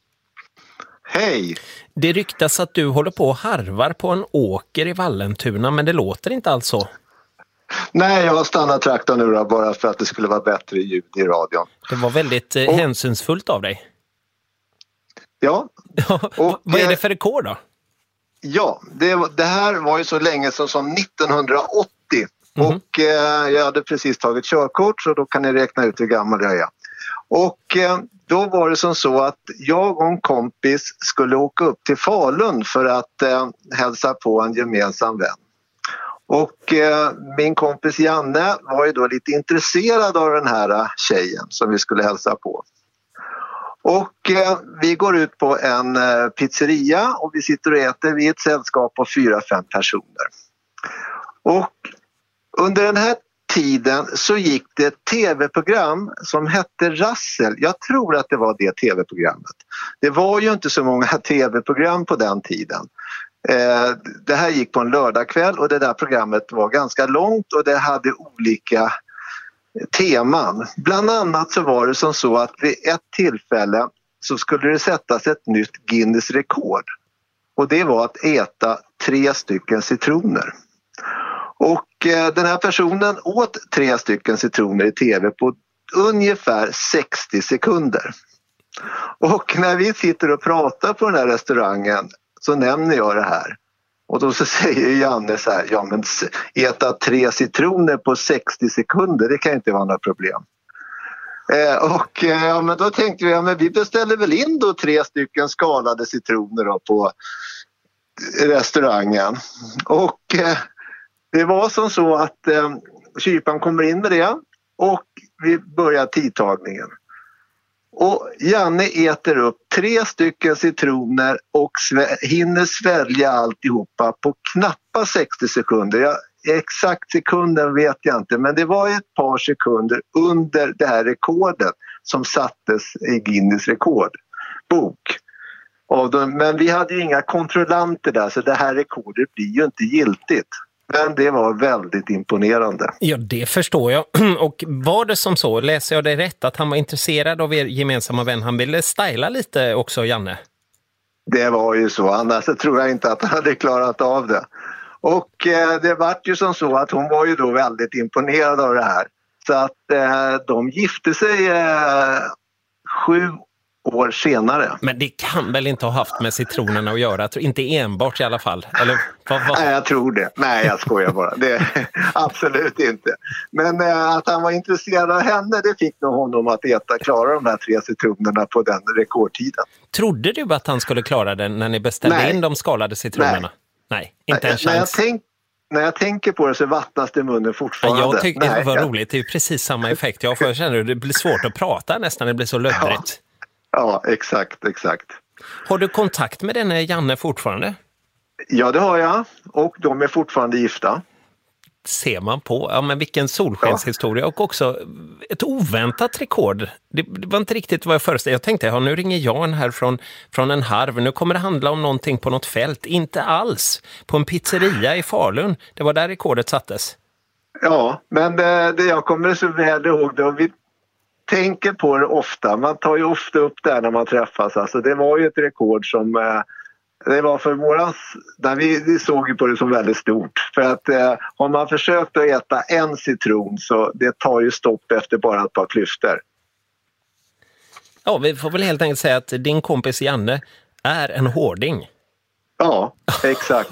[SPEAKER 9] Hej!
[SPEAKER 1] Det ryktas att du håller på och harvar på en åker i Vallentuna, men det låter inte alls så.
[SPEAKER 9] Nej, jag har stannat traktorn nu då, bara för att det skulle vara bättre ljud i radion.
[SPEAKER 1] Det var väldigt hänsynsfullt av dig.
[SPEAKER 9] Ja.
[SPEAKER 1] Och, vad är det för rekord då?
[SPEAKER 9] Ja, det här var ju så länge som 1980. Och jag hade precis tagit körkort, så då kan ni räkna ut hur gammal jag är. Och då var det som så att jag och en kompis skulle åka upp till Falun för att hälsa på en gemensam vän. Och min kompis Janne var ju då lite intresserad av den här tjejen som vi skulle hälsa på. Och vi går ut på en pizzeria och vi sitter och äter vid ett sällskap på 4-5 personer. Och under den här tiden så gick det ett tv-program som hette Rassel. Jag tror att det var det tv-programmet. Det var ju inte så många tv-program på den tiden. Det här gick på en lördagkväll och det där programmet var ganska långt och det hade olika teman. Bland annat så var det som så att vid ett tillfälle så skulle det sättas ett nytt Guinness-rekord. Och det var att äta 3 stycken citroner. Och den här personen åt 3 stycken citroner i tv på ungefär 60 sekunder. Och när vi sitter och pratar på den här restaurangen så nämner jag det här. Och då så säger Janne så här, ja men äta 3 citroner på 60 sekunder, det kan inte vara några problem. Ja, men då tänkte vi, ja, men vi beställer väl in då 3 stycken skalade citroner då på restaurangen. Och det var som så att kyparen kommer in med det och vi börjar tidtagningen. Och Janne äter upp 3 stycken citroner och hinner svälja alltihopa på knappt löpa 60 sekunder. Exakt sekunden vet jag inte, men det var ett par sekunder under det här rekordet som sattes i Guinness rekordbok. Men vi hade ju inga kontrollanter där, så det här rekordet blir ju inte giltigt. Men det var väldigt imponerande.
[SPEAKER 1] Ja, det förstår jag. Och var det som så, läser jag det rätt, att han var intresserad av er gemensamma vän? Han ville styla lite också, Janne?
[SPEAKER 9] Det var ju så, annars tror jag inte att han hade klarat av det. Och det var ju som så att hon var ju då väldigt imponerad av det här. Så att de gifte sig 7 år senare.
[SPEAKER 1] Men det kan väl inte ha haft med citronerna att göra? Inte enbart i alla fall. Eller, vad?
[SPEAKER 9] Nej, jag tror det. Nej, jag skojar bara. Det, absolut inte. Men att han var intresserad av henne, det fick nog honom att klara de här 3 citronerna på den rekordtiden.
[SPEAKER 1] Trodde du att han skulle klara den när ni beställde in de skalade citronerna? Nej, inte en chans.
[SPEAKER 9] När jag tänker på det så vattnas det i munnen fortfarande.
[SPEAKER 1] Jag tyckte det var roligt. Det är ju precis samma effekt. Jag känner att det blir svårt att prata nästan. Det blir så löddrigt.
[SPEAKER 9] Ja, exakt.
[SPEAKER 1] Har du kontakt med den Janne fortfarande?
[SPEAKER 9] Ja, det har jag. Och de är fortfarande gifta.
[SPEAKER 1] Ser man på. Ja, men vilken solskenshistoria. Och också ett oväntat rekord. Det var inte riktigt vad jag föreställde. Jag tänkte, nu ringer Jan här från en harv. Nu kommer det handla om någonting på något fält. Inte alls. På en pizzeria i Falun. Det var där rekordet sattes.
[SPEAKER 9] Ja, men jag kommer så väl ihåg det. Och vi tänker på det ofta. Man tar ju ofta upp det när man träffas. Alltså, det var ju ett rekord som... Det var för vi såg ju på det som väldigt stort. För att har man försökt att äta en citron så det tar ju stopp efter bara ett par klyftor.
[SPEAKER 1] Ja, vi får väl helt enkelt säga att din kompis Janne är en hårding.
[SPEAKER 9] Ja, exakt.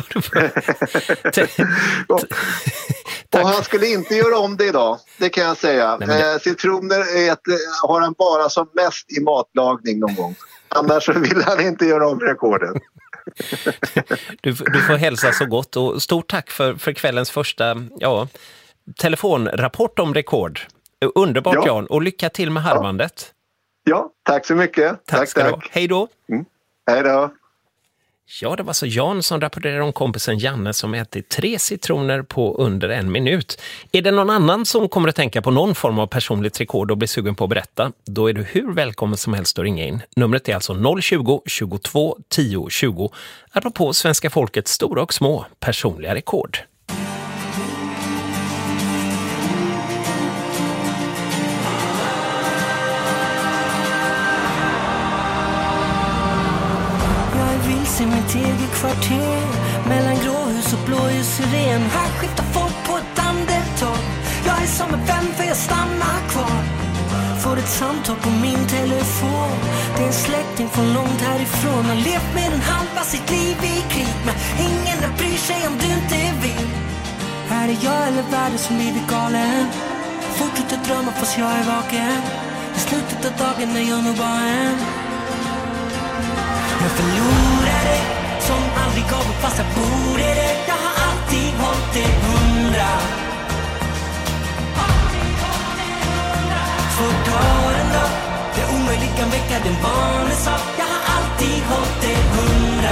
[SPEAKER 9] Och han skulle inte göra om det idag, det kan jag säga. Citroner har han bara som mest i matlagning någon gång. Annars vill han inte göra om rekordet.
[SPEAKER 1] Du får hälsa så gott och stort tack för kvällens första telefonrapport om rekord. Underbart Jan, och lycka till med harvandet.
[SPEAKER 9] Ja, tack så mycket. Tack.
[SPEAKER 1] Hej då.
[SPEAKER 9] Hej då.
[SPEAKER 1] Ja, det var så Jan som rapporterade om kompisen Janne som ätit 3 citroner på under 1 minut. Är det någon annan som kommer att tänka på någon form av personligt rekord och blir sugen på att berätta? Då är du hur välkommen som helst att ringa in. Numret är alltså 020 22 10 20. Apropå svenska folkets stora och små personliga rekord.
[SPEAKER 10] I mitt eget kvarter, mellan gråhus och blåljus siren. Här skiftar folk på ett andetag. Jag är som en vän för jag stannar kvar. Får ett samtal på min telefon. Det är en släkting från långt härifrån. Har levt med en halva sitt liv i krig, men ingen bryr sig om du inte vill. Här är jag eller världen som blivit galen. Fortsätter drömma fast jag är vaken. I slutet av dagen är jag nog bara en. Jag förlorade som aldrig gav upp fast jag borde det. Jag har alltid hållit det 100. Svårt har den då. Det omöjligt kan väcka den vanliga sak. Jag har alltid hållit det 100.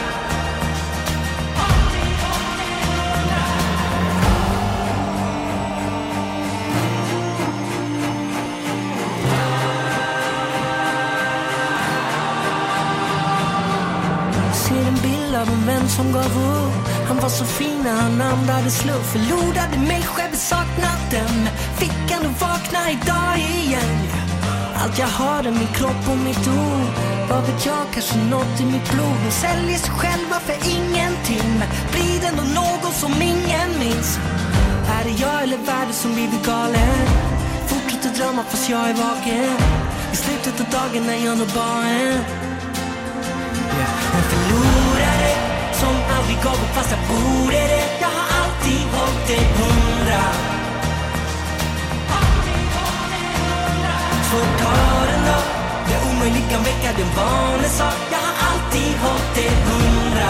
[SPEAKER 10] Av en vän som gav upp. Han var så fin när han andades luft. Förlorade mig själv, saknat den. Fick han att vakna idag igen. Allt jag har är min kropp och mitt ord. Vad vet jag, kanske något i mitt blod. De säljer sig själva för ingenting. Men blir det ändå någon som ingen minns. Här är jag eller världen som blivit galen. Fortsätter drömma fast jag är vaken. I slutet av dagen är jag nog bara en. Jag förlorade som aldrig gav upp fast jag borde det. Jag har alltid hållit det 100. Svårt har den då. Det omöjligt kan väcka den vanliga sak. Jag har alltid hållit det 100.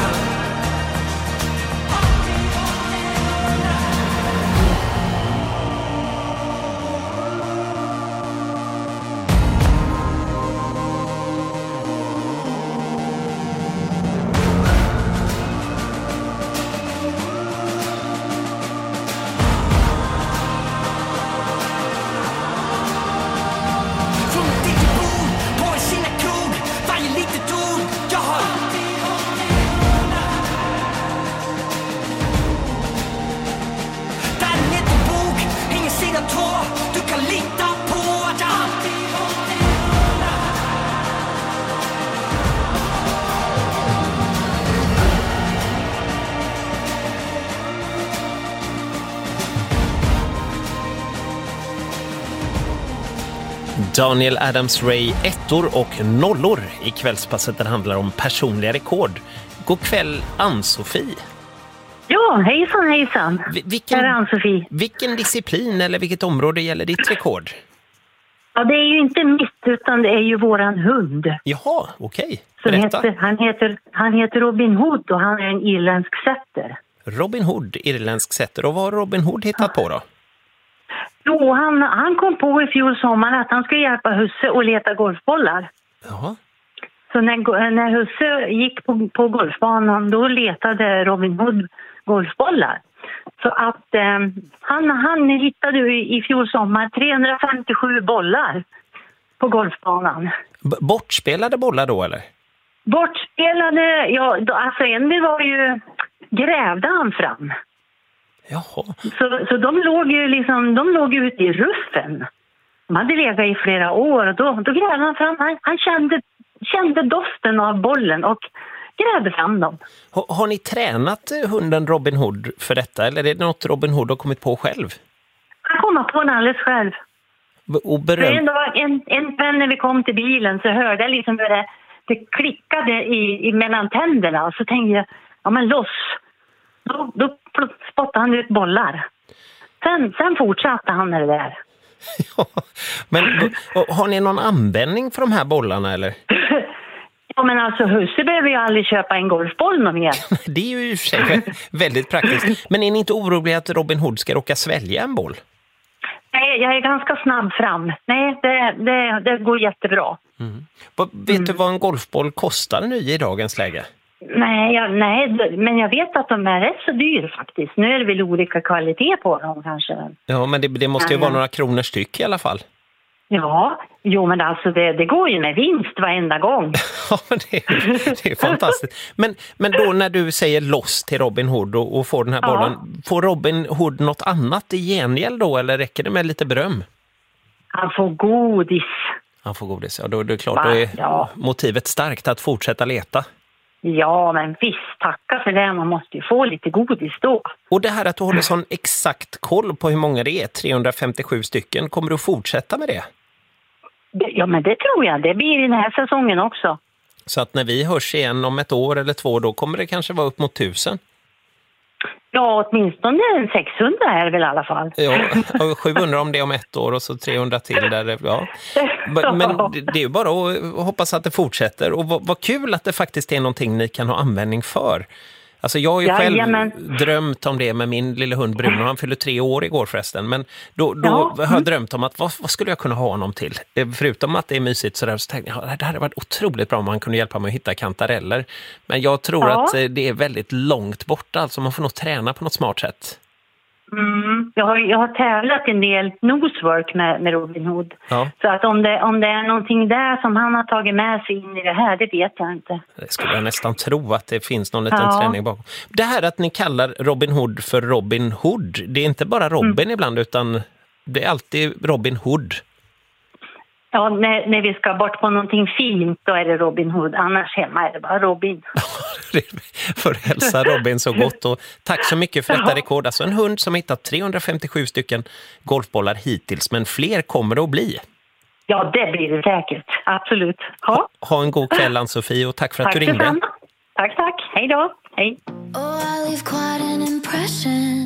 [SPEAKER 1] Daniel Adams-Ray 1:or och 0:or i kvällspasset där det handlar om personliga rekord. God kväll, Ann-Sofie.
[SPEAKER 11] Ja, hejsan. Här är Ann-Sofie.
[SPEAKER 1] Vilken disciplin eller vilket område gäller ditt rekord?
[SPEAKER 11] Ja, det är ju inte mitt utan det är ju våran hund.
[SPEAKER 1] Jaha, okej.
[SPEAKER 11] Han heter Robin Hood och han är en irländsk setter.
[SPEAKER 1] Robin Hood, irländsk setter. Och vad har Robin Hood hittat på då?
[SPEAKER 11] Jo, han kom på i fjol sommar att han skulle hjälpa husse att leta golfbollar.
[SPEAKER 1] Jaha.
[SPEAKER 11] Så när husse gick på golfbanan då letade Robin Hood golfbollar. Så att han hittade i fjol sommar 357 bollar på golfbanan.
[SPEAKER 1] Bortspelade bollar då eller?
[SPEAKER 11] Bortspelade, ja, alltså en del var ju grävde han fram.
[SPEAKER 1] Jaha.
[SPEAKER 11] Så de låg ute i ruffen. De hade legat i flera år och då grävde han fram. Han kände doften av bollen och grävde fram dem.
[SPEAKER 1] Har ni tränat hunden Robin Hood för detta eller är det något Robin Hood har kommit på själv?
[SPEAKER 11] Han kom på den alldeles själv.
[SPEAKER 1] Och beröm.
[SPEAKER 11] En vän när vi kom till bilen så hörde jag liksom hur det klickade mellan tänderna och så tänkte jag, ja men loss. Då spottade han ut bollar. Sen fortsatte han med det där.
[SPEAKER 1] Ja, men har ni någon användning för de här bollarna eller?
[SPEAKER 11] Ja men alltså husse behöver ju aldrig köpa en golfboll någon mer.
[SPEAKER 1] Det är ju i och för sig väldigt praktiskt. Men är ni inte oroliga att Robin Hood ska råka svälja en boll?
[SPEAKER 11] Nej, jag är ganska snabb fram. Nej, det går jättebra.
[SPEAKER 1] Mm. Vet du vad en golfboll kostar nu i dagens läge?
[SPEAKER 11] Nej, men jag vet att de är rätt så dyr faktiskt. Nu är det väl olika kvalitet på dem kanske.
[SPEAKER 1] Ja, men det måste ju vara några kronor styck i alla fall.
[SPEAKER 11] Ja, jo men alltså det går ju med vinst varenda gång.
[SPEAKER 1] Ja, det är fantastiskt. Men då när du säger loss till Robin Hood och får den här bollen, får Robin Hood något annat i gengäld då eller räcker det med lite beröm?
[SPEAKER 11] Han får godis.
[SPEAKER 1] Han får godis, ja då är det klart. Då är motivet starkt att fortsätta leta.
[SPEAKER 11] Ja, men visst, tacka för det. Man måste ju få lite godis då.
[SPEAKER 1] Och det här att du håller sån exakt koll på hur många det är, 357 stycken, kommer du att fortsätta med det?
[SPEAKER 11] Ja, men det tror jag. Det blir i den här säsongen också.
[SPEAKER 1] Så att när vi hörs igen om 1 år eller 2, då kommer det kanske vara upp mot 1000?
[SPEAKER 11] Ja, åtminstone 600 är det väl i alla fall.
[SPEAKER 1] Ja, 700 om det om 1 år och så 300 till där. Ja. Men det är ju bara att hoppas att det fortsätter. Och vad kul att det faktiskt är någonting ni kan ha användning för. Alltså jag har ju själv drömt om det med min lilla hund Bruno. Han fyllde 3 år igår förresten. Men då har jag drömt om att vad skulle jag kunna ha honom till? Förutom att det är mysigt så tänkte jag det hade varit otroligt bra om man kunde hjälpa mig att hitta kantareller. Men jag tror att det är väldigt långt borta. Alltså man får nog träna på något smart sätt.
[SPEAKER 11] Jag har tävlat en del nosework med Robin Hood. Ja. Så att om det är någonting där som han har tagit med sig in i det här, det vet jag inte.
[SPEAKER 1] Det skulle jag nästan tro att det finns någon liten träning bakom. Det här att ni kallar Robin Hood för Robin Hood, det är inte bara Robin ibland utan det är alltid Robin Hood.
[SPEAKER 11] Ja, när vi ska bort på någonting fint då är det Robin Hood. Annars hemma är det bara Robin.
[SPEAKER 1] För hälsa Robin så gott. Och tack så mycket för detta rekord. Alltså en hund som hittat 357 stycken golfbollar hittills. Men fler kommer det att bli.
[SPEAKER 11] Ja, det blir det säkert. Absolut.
[SPEAKER 1] Ha en god kväll Ann-Sofie och tack för att du ringde.
[SPEAKER 11] Detsamma. Tack. Hej då. Hej.
[SPEAKER 10] Oh, I leave quite an impression.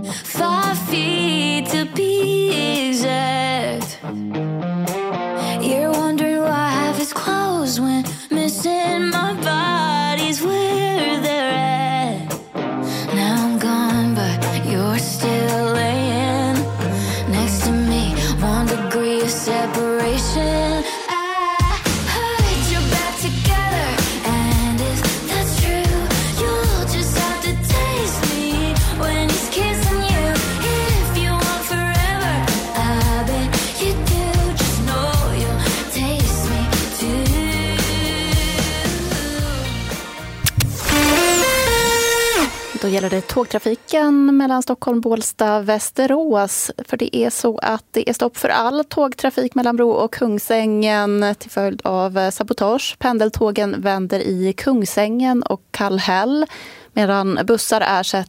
[SPEAKER 10] 5 feet to be exact. You're wondering why half is closed when missing my body's where they're at. Now I'm gone, but you're still laying next to me. 1 degree of separation.
[SPEAKER 12] Då gäller det tågtrafiken mellan Stockholm, Bålsta, Västerås. För det är så att det är stopp för all tågtrafik mellan Bro och Kungsängen till följd av sabotage. Pendeltågen vänder i Kungsängen och Kallhäll. Medan bussar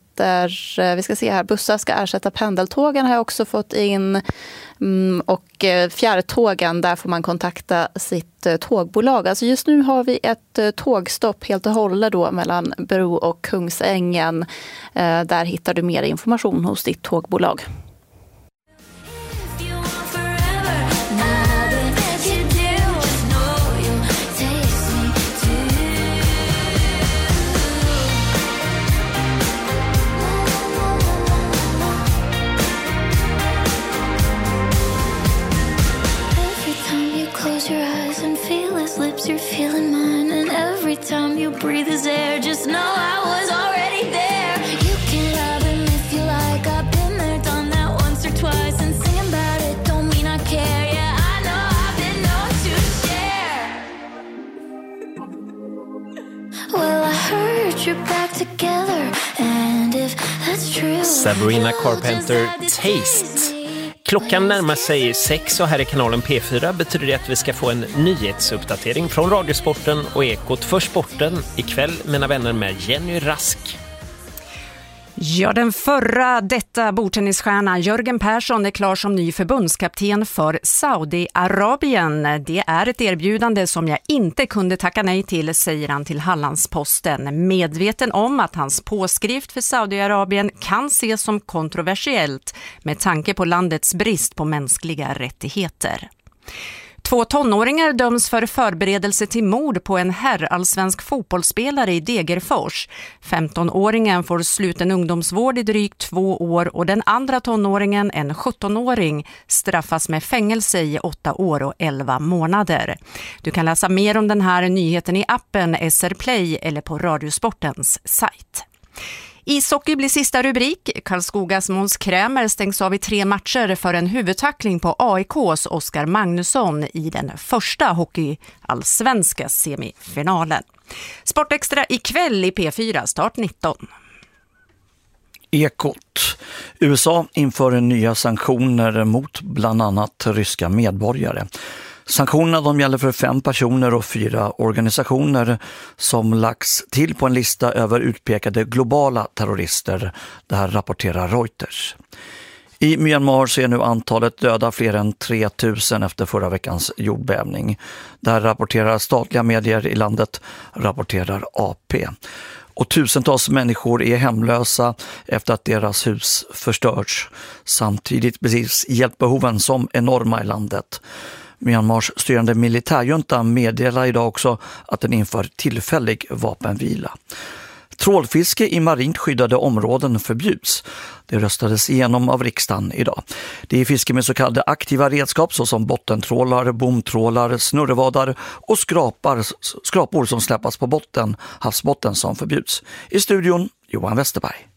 [SPEAKER 12] ska ersätta pendeltågen har jag också fått in. Och fjärrtågen, där får man kontakta sitt tågbolag. Alltså just nu har vi ett tågstopp helt och hållet då mellan Bro och Kungsängen. Där hittar du mer information hos ditt tågbolag.
[SPEAKER 13] Your eyes and feel his lips, you're feeling mine. And every time you breathe his air, just know I was already there. You can love him if you like. I've been there, done that once or twice. And singing about it don't mean I care. Yeah, I know I've been known to share. Well, I heard you're back together. And if that's true,
[SPEAKER 1] Sabrina Carpenter, Taste. Klockan närmar sig 6 och här i kanalen P4 betyder det att vi ska få en nyhetsuppdatering från Radiosporten och Ekot för sporten ikväll, mina vänner, med Jenny Rask.
[SPEAKER 14] Ja, den förra detta bordtennisstjärnan Jörgen Persson är klar som ny förbundskapten för Saudiarabien. Det är ett erbjudande som jag inte kunde tacka nej till, säger han till Hallandsposten. Medveten om att hans påskrift för Saudiarabien kan ses som kontroversiellt med tanke på landets brist på mänskliga rättigheter. 2 tonåringar döms för förberedelse till mord på en herrallsvensk fotbollsspelare i Degerfors. 15-åringen får sluten ungdomsvård i drygt 2 år och den andra tonåringen, en 17-åring, straffas med fängelse i 8 år och 11 månader. Du kan läsa mer om den här nyheten i appen SR Play eller på Radiosportens sajt. Ishockey blir sista rubrik. Karlskogas Måns Krämer stängs av i 3 matcher för en huvudtackling på AIKs Oskar Magnusson i den första hockeyallsvenska semifinalen. Sportextra ikväll i P4, start 19.
[SPEAKER 15] Ekot. USA inför nya sanktioner mot bland annat ryska medborgare. Sanktionerna de gäller för 5 personer och 4 organisationer som lagts till på en lista över utpekade globala terrorister. Det här rapporterar Reuters. I Myanmar så är nu antalet döda fler än 3000 efter förra veckans jordbävning. Det här rapporterar statliga medier i landet, rapporterar AP. Och tusentals människor är hemlösa efter att deras hus förstörts. Samtidigt beskrivs hjälpbehoven som enorma i landet. Myanmars styrande militärjunta meddelar idag också att den inför tillfällig vapenvila. Trålfiske i marint skyddade områden förbjuds. Det röstades igenom av riksdagen idag. Det är fiske med så kallade aktiva redskap såsom bottentrålar, bomtrålar, snurrevadar och skrapor som släppas på botten, havsbotten, som förbjuds. I studion Johan Westerberg.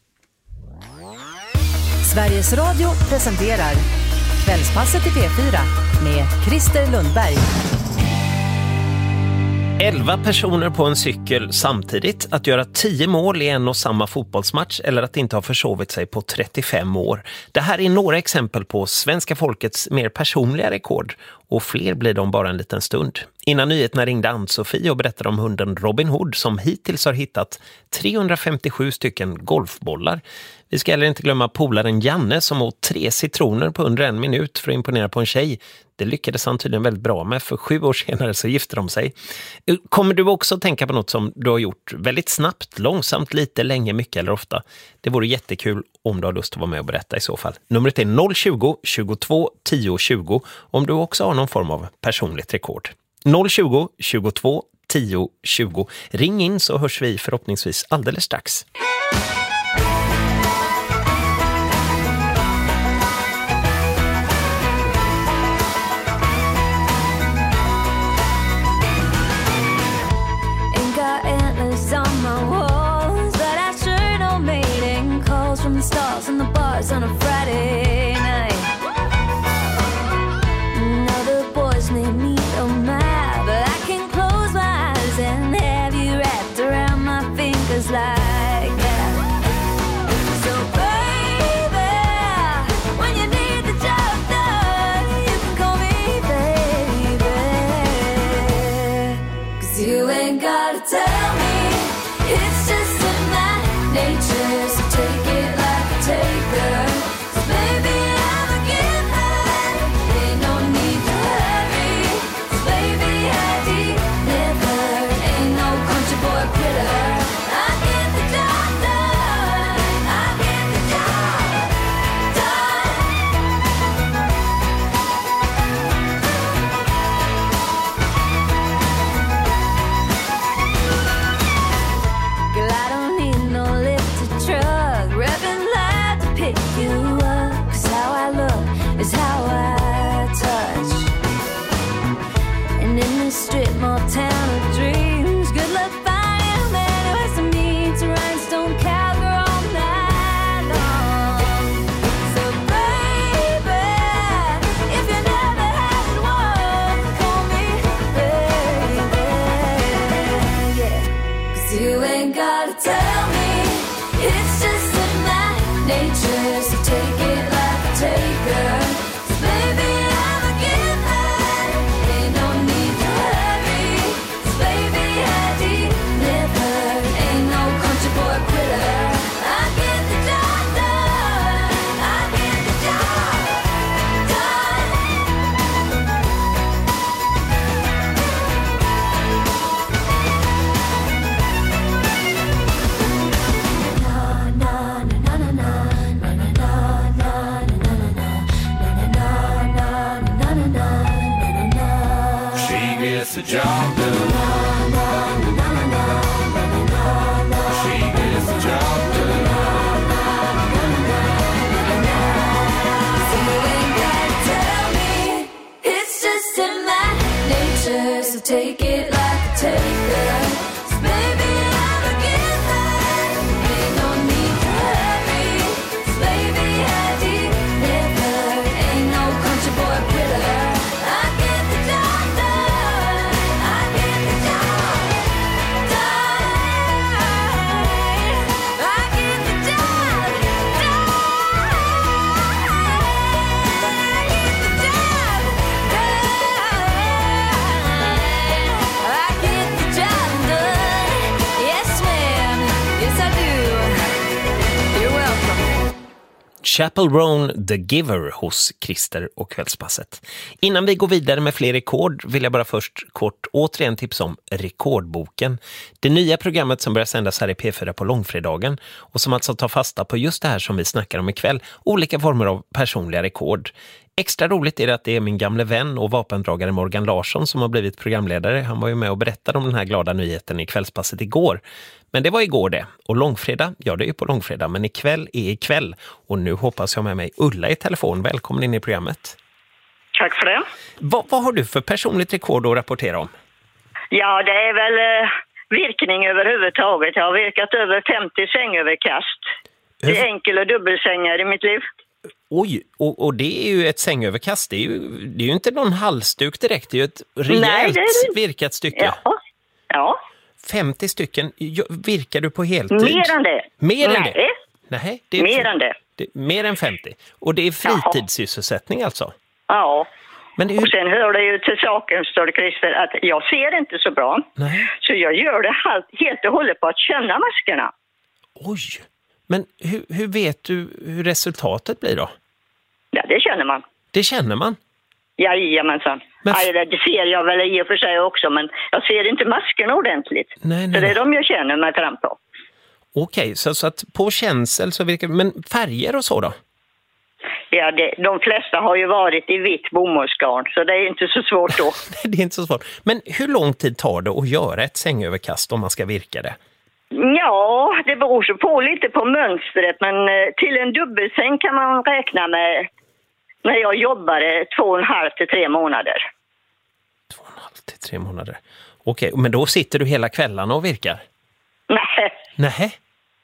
[SPEAKER 16] Sveriges Radio presenterar Kvällspasset i P4 med Christer Lundberg.
[SPEAKER 1] 11 personer på en cykel samtidigt, att göra 10 mål i en och samma fotbollsmatch eller att inte ha försovit sig på 35 år. Det här är några exempel på svenska folkets mer personliga rekord och fler blir de bara en liten stund. Innan nyheterna ringde Ann-Sofie och berättade om hunden Robin Hood som hittills har hittat 357 stycken golfbollar. Vi ska heller inte glömma polaren Janne som åt 3 citroner på under 1 minut för att imponera på en tjej. Det lyckades han tydligen väldigt bra med, för 7 år senare så gifte de sig. Kommer du också tänka på något som du har gjort väldigt snabbt, långsamt, lite, länge, mycket eller ofta? Det vore jättekul om du har lust att vara med och berätta i så fall. Numret är 020-22-10-20 om du också har någon form av personligt rekord. 020-22-10-20. Ring in så hörs vi förhoppningsvis alldeles strax.
[SPEAKER 13] Stars and the bars on a Friday night. Now the boys may meet on my, but I can close my eyes and have you wrapped around my fingers like that. So baby, when you need the job done, you can call me baby. 'Cause you ain't gotta tell me, it's just a matter nature, so take it like a taker. Baby, I'm a giver, ain't no need to hurry. Baby, I deliver, ain't no country boy quitter. I get the job done, I get the job done.
[SPEAKER 4] She gets the job done. She gets the job done.
[SPEAKER 13] So you ain't gotta tell me, it's just in my nature, so take it like a taker. 'Cause baby, I'm a giver, ain't no need to hurry. 'Cause baby, I deliver, ain't no country boy quitter. I get the job done, I get the job done. I get the job
[SPEAKER 1] Chappell Roan, The Giver hos Christer och Kvällspasset. Innan vi går vidare med fler rekord vill jag bara först kort återigen tipsa om Rekordboken. Det nya programmet som börjar sändas här i P4 på långfredagen och som alltså tar fasta på just det här som vi snackar om ikväll. Olika former av personliga rekord. Extra roligt är det att det är min gamle vän och vapendragare Morgan Larsson som har blivit programledare. Han var ju med och berättade om den här glada nyheten i Kvällspasset igår. Men det var igår det. Och långfredag, ja det är ju på långfredag, men ikväll är ikväll. Och nu hoppas jag med mig Ulla i telefon. Välkommen in i programmet.
[SPEAKER 3] Tack för det.
[SPEAKER 1] Vad har du för personligt rekord att rapportera om?
[SPEAKER 3] Ja, det är väl virkning överhuvudtaget. Jag har virkat över 50 sängöverkast. Det är enkel- och dubbelsängar i mitt liv.
[SPEAKER 1] Oj, och det är ju ett sängöverkast. Det är ju inte någon halsduk direkt. Det är ju ett rejält virkat stycke.
[SPEAKER 3] Ja.
[SPEAKER 1] 50 stycken. Virkar du på heltid?
[SPEAKER 3] Mer än det.
[SPEAKER 1] Mer än det? Nej, det är
[SPEAKER 3] mer än det.
[SPEAKER 1] Mer än 50. Och det är fritidssysselsättning alltså?
[SPEAKER 3] Ja.
[SPEAKER 1] Men det är ju...
[SPEAKER 3] Och sen hör det ju till saken, står det Christer, att jag ser inte så bra.
[SPEAKER 1] Nej.
[SPEAKER 3] Så jag gör det helt och hållet på att känna maskerna.
[SPEAKER 1] Oj. Men hur vet du hur resultatet blir då?
[SPEAKER 3] Ja, det känner man.
[SPEAKER 1] Det känner man?
[SPEAKER 3] Jajamensan. Det ser jag väl i och för sig också, men jag ser inte maskerna ordentligt.
[SPEAKER 1] Nej.
[SPEAKER 3] Så det är de jag känner mig fram på.
[SPEAKER 1] Okej, så att på känsel så vilka... Men färger och så då?
[SPEAKER 3] Ja, de flesta har ju varit i vitt bomullsgarn, så det är inte så svårt då.
[SPEAKER 1] Det är inte så svårt. Men hur lång tid tar det att göra ett sängöverkast om man ska virka det?
[SPEAKER 3] Ja, det beror så på lite på mönstret, men till en dubbelsäng kan man räkna med när jag jobbade 2,5 till 3 månader.
[SPEAKER 1] 2,5 till 3 månader. Okej, men då sitter du hela kvällarna och virkar? Nej.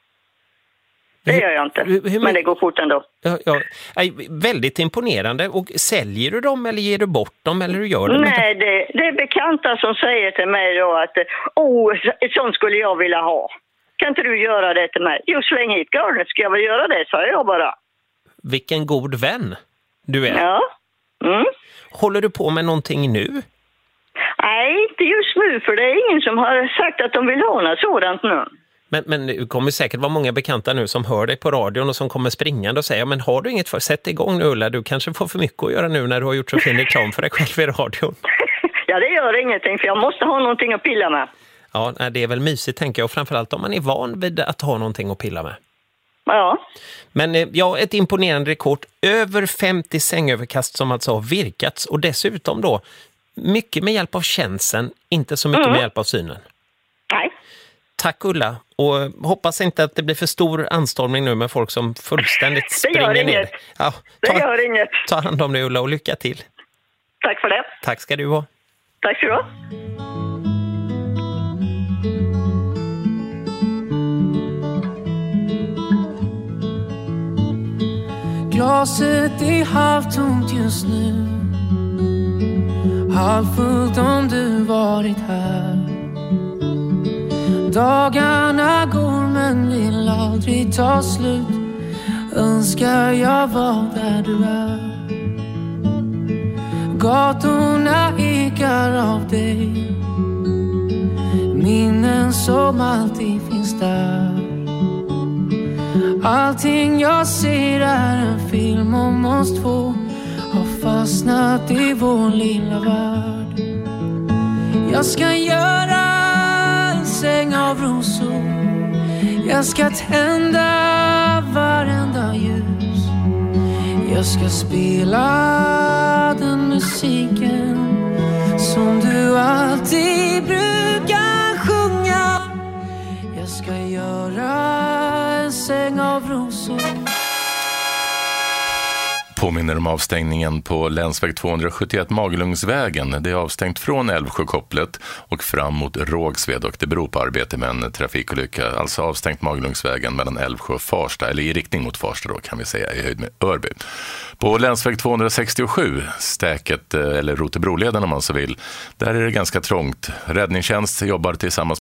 [SPEAKER 3] Det gör jag inte, men det går fort ändå.
[SPEAKER 1] Ja, väldigt imponerande. Och säljer du dem eller ger du bort dem eller hur gör du?
[SPEAKER 3] Nej, det är bekanta som säger till mig då att sånt skulle jag vilja ha. Kan inte du göra det till mig? Jo, släng hit garnet, ska jag väl göra det, sa jag bara.
[SPEAKER 1] Vilken god vän du är.
[SPEAKER 3] Ja.
[SPEAKER 1] Håller du på med någonting nu?
[SPEAKER 3] Nej, inte just nu, för det är ingen som har sagt att de vill ha något sådant nu.
[SPEAKER 1] Men det kommer säkert vara många bekanta nu som hör dig på radion och som kommer springande och säger, men har du inget för? Sätt igång nu Ulla, du kanske får för mycket att göra nu när du har gjort så fin reklam för dig själv i radion.
[SPEAKER 3] Ja, det gör ingenting, för jag måste ha någonting att pilla med.
[SPEAKER 1] Ja, det är väl mysigt tänker jag, och framförallt om man är van vid att ha någonting att pilla med.
[SPEAKER 3] Ja.
[SPEAKER 1] Men ett imponerande rekord, över 50 sängöverkast som alltså har virkats, och dessutom då mycket med hjälp av känseln, inte så mycket med hjälp av synen.
[SPEAKER 3] Nej.
[SPEAKER 1] Tack Ulla, och hoppas inte att det blir för stor anstormning nu med folk som fullständigt springer ner.
[SPEAKER 3] Inget.
[SPEAKER 1] Ja,
[SPEAKER 3] det gör inget.
[SPEAKER 1] Ta hand om dig Ulla och lycka till.
[SPEAKER 3] Tack för det.
[SPEAKER 1] Tack ska du ha.
[SPEAKER 3] Tack ska du ha.
[SPEAKER 10] Glaset är halvtomt just nu, halvfullt om du varit här. Dagarna går men vill aldrig ta slut. önskar jag var där du är. Gatorna ekar av dig, minnen som alltid finns där. Allting jag ser är en film om oss två, har fastnat i vår lilla värld. Jag ska göra en säng av rosor, jag ska tända varenda ljus. Jag ska spela den musiken som du alltid brukar sjunga. Jag ska göra en säng av rosor.
[SPEAKER 4] Påminner om avstängningen på länsväg 271 Magelungsvägen. Det är avstängt från Älvsjökopplet och fram mot Rågsved, och det beror på arbete med en trafikolycka. Alltså avstängt Magelungsvägen mellan Älvsjö och Farsta, eller i riktning mot Farsta då kan vi säga, i höjd med Örby. På länsväg 267, Stäket eller Rotebroleden om man så vill, där är det ganska trångt. Räddningstjänst jobbar tillsammans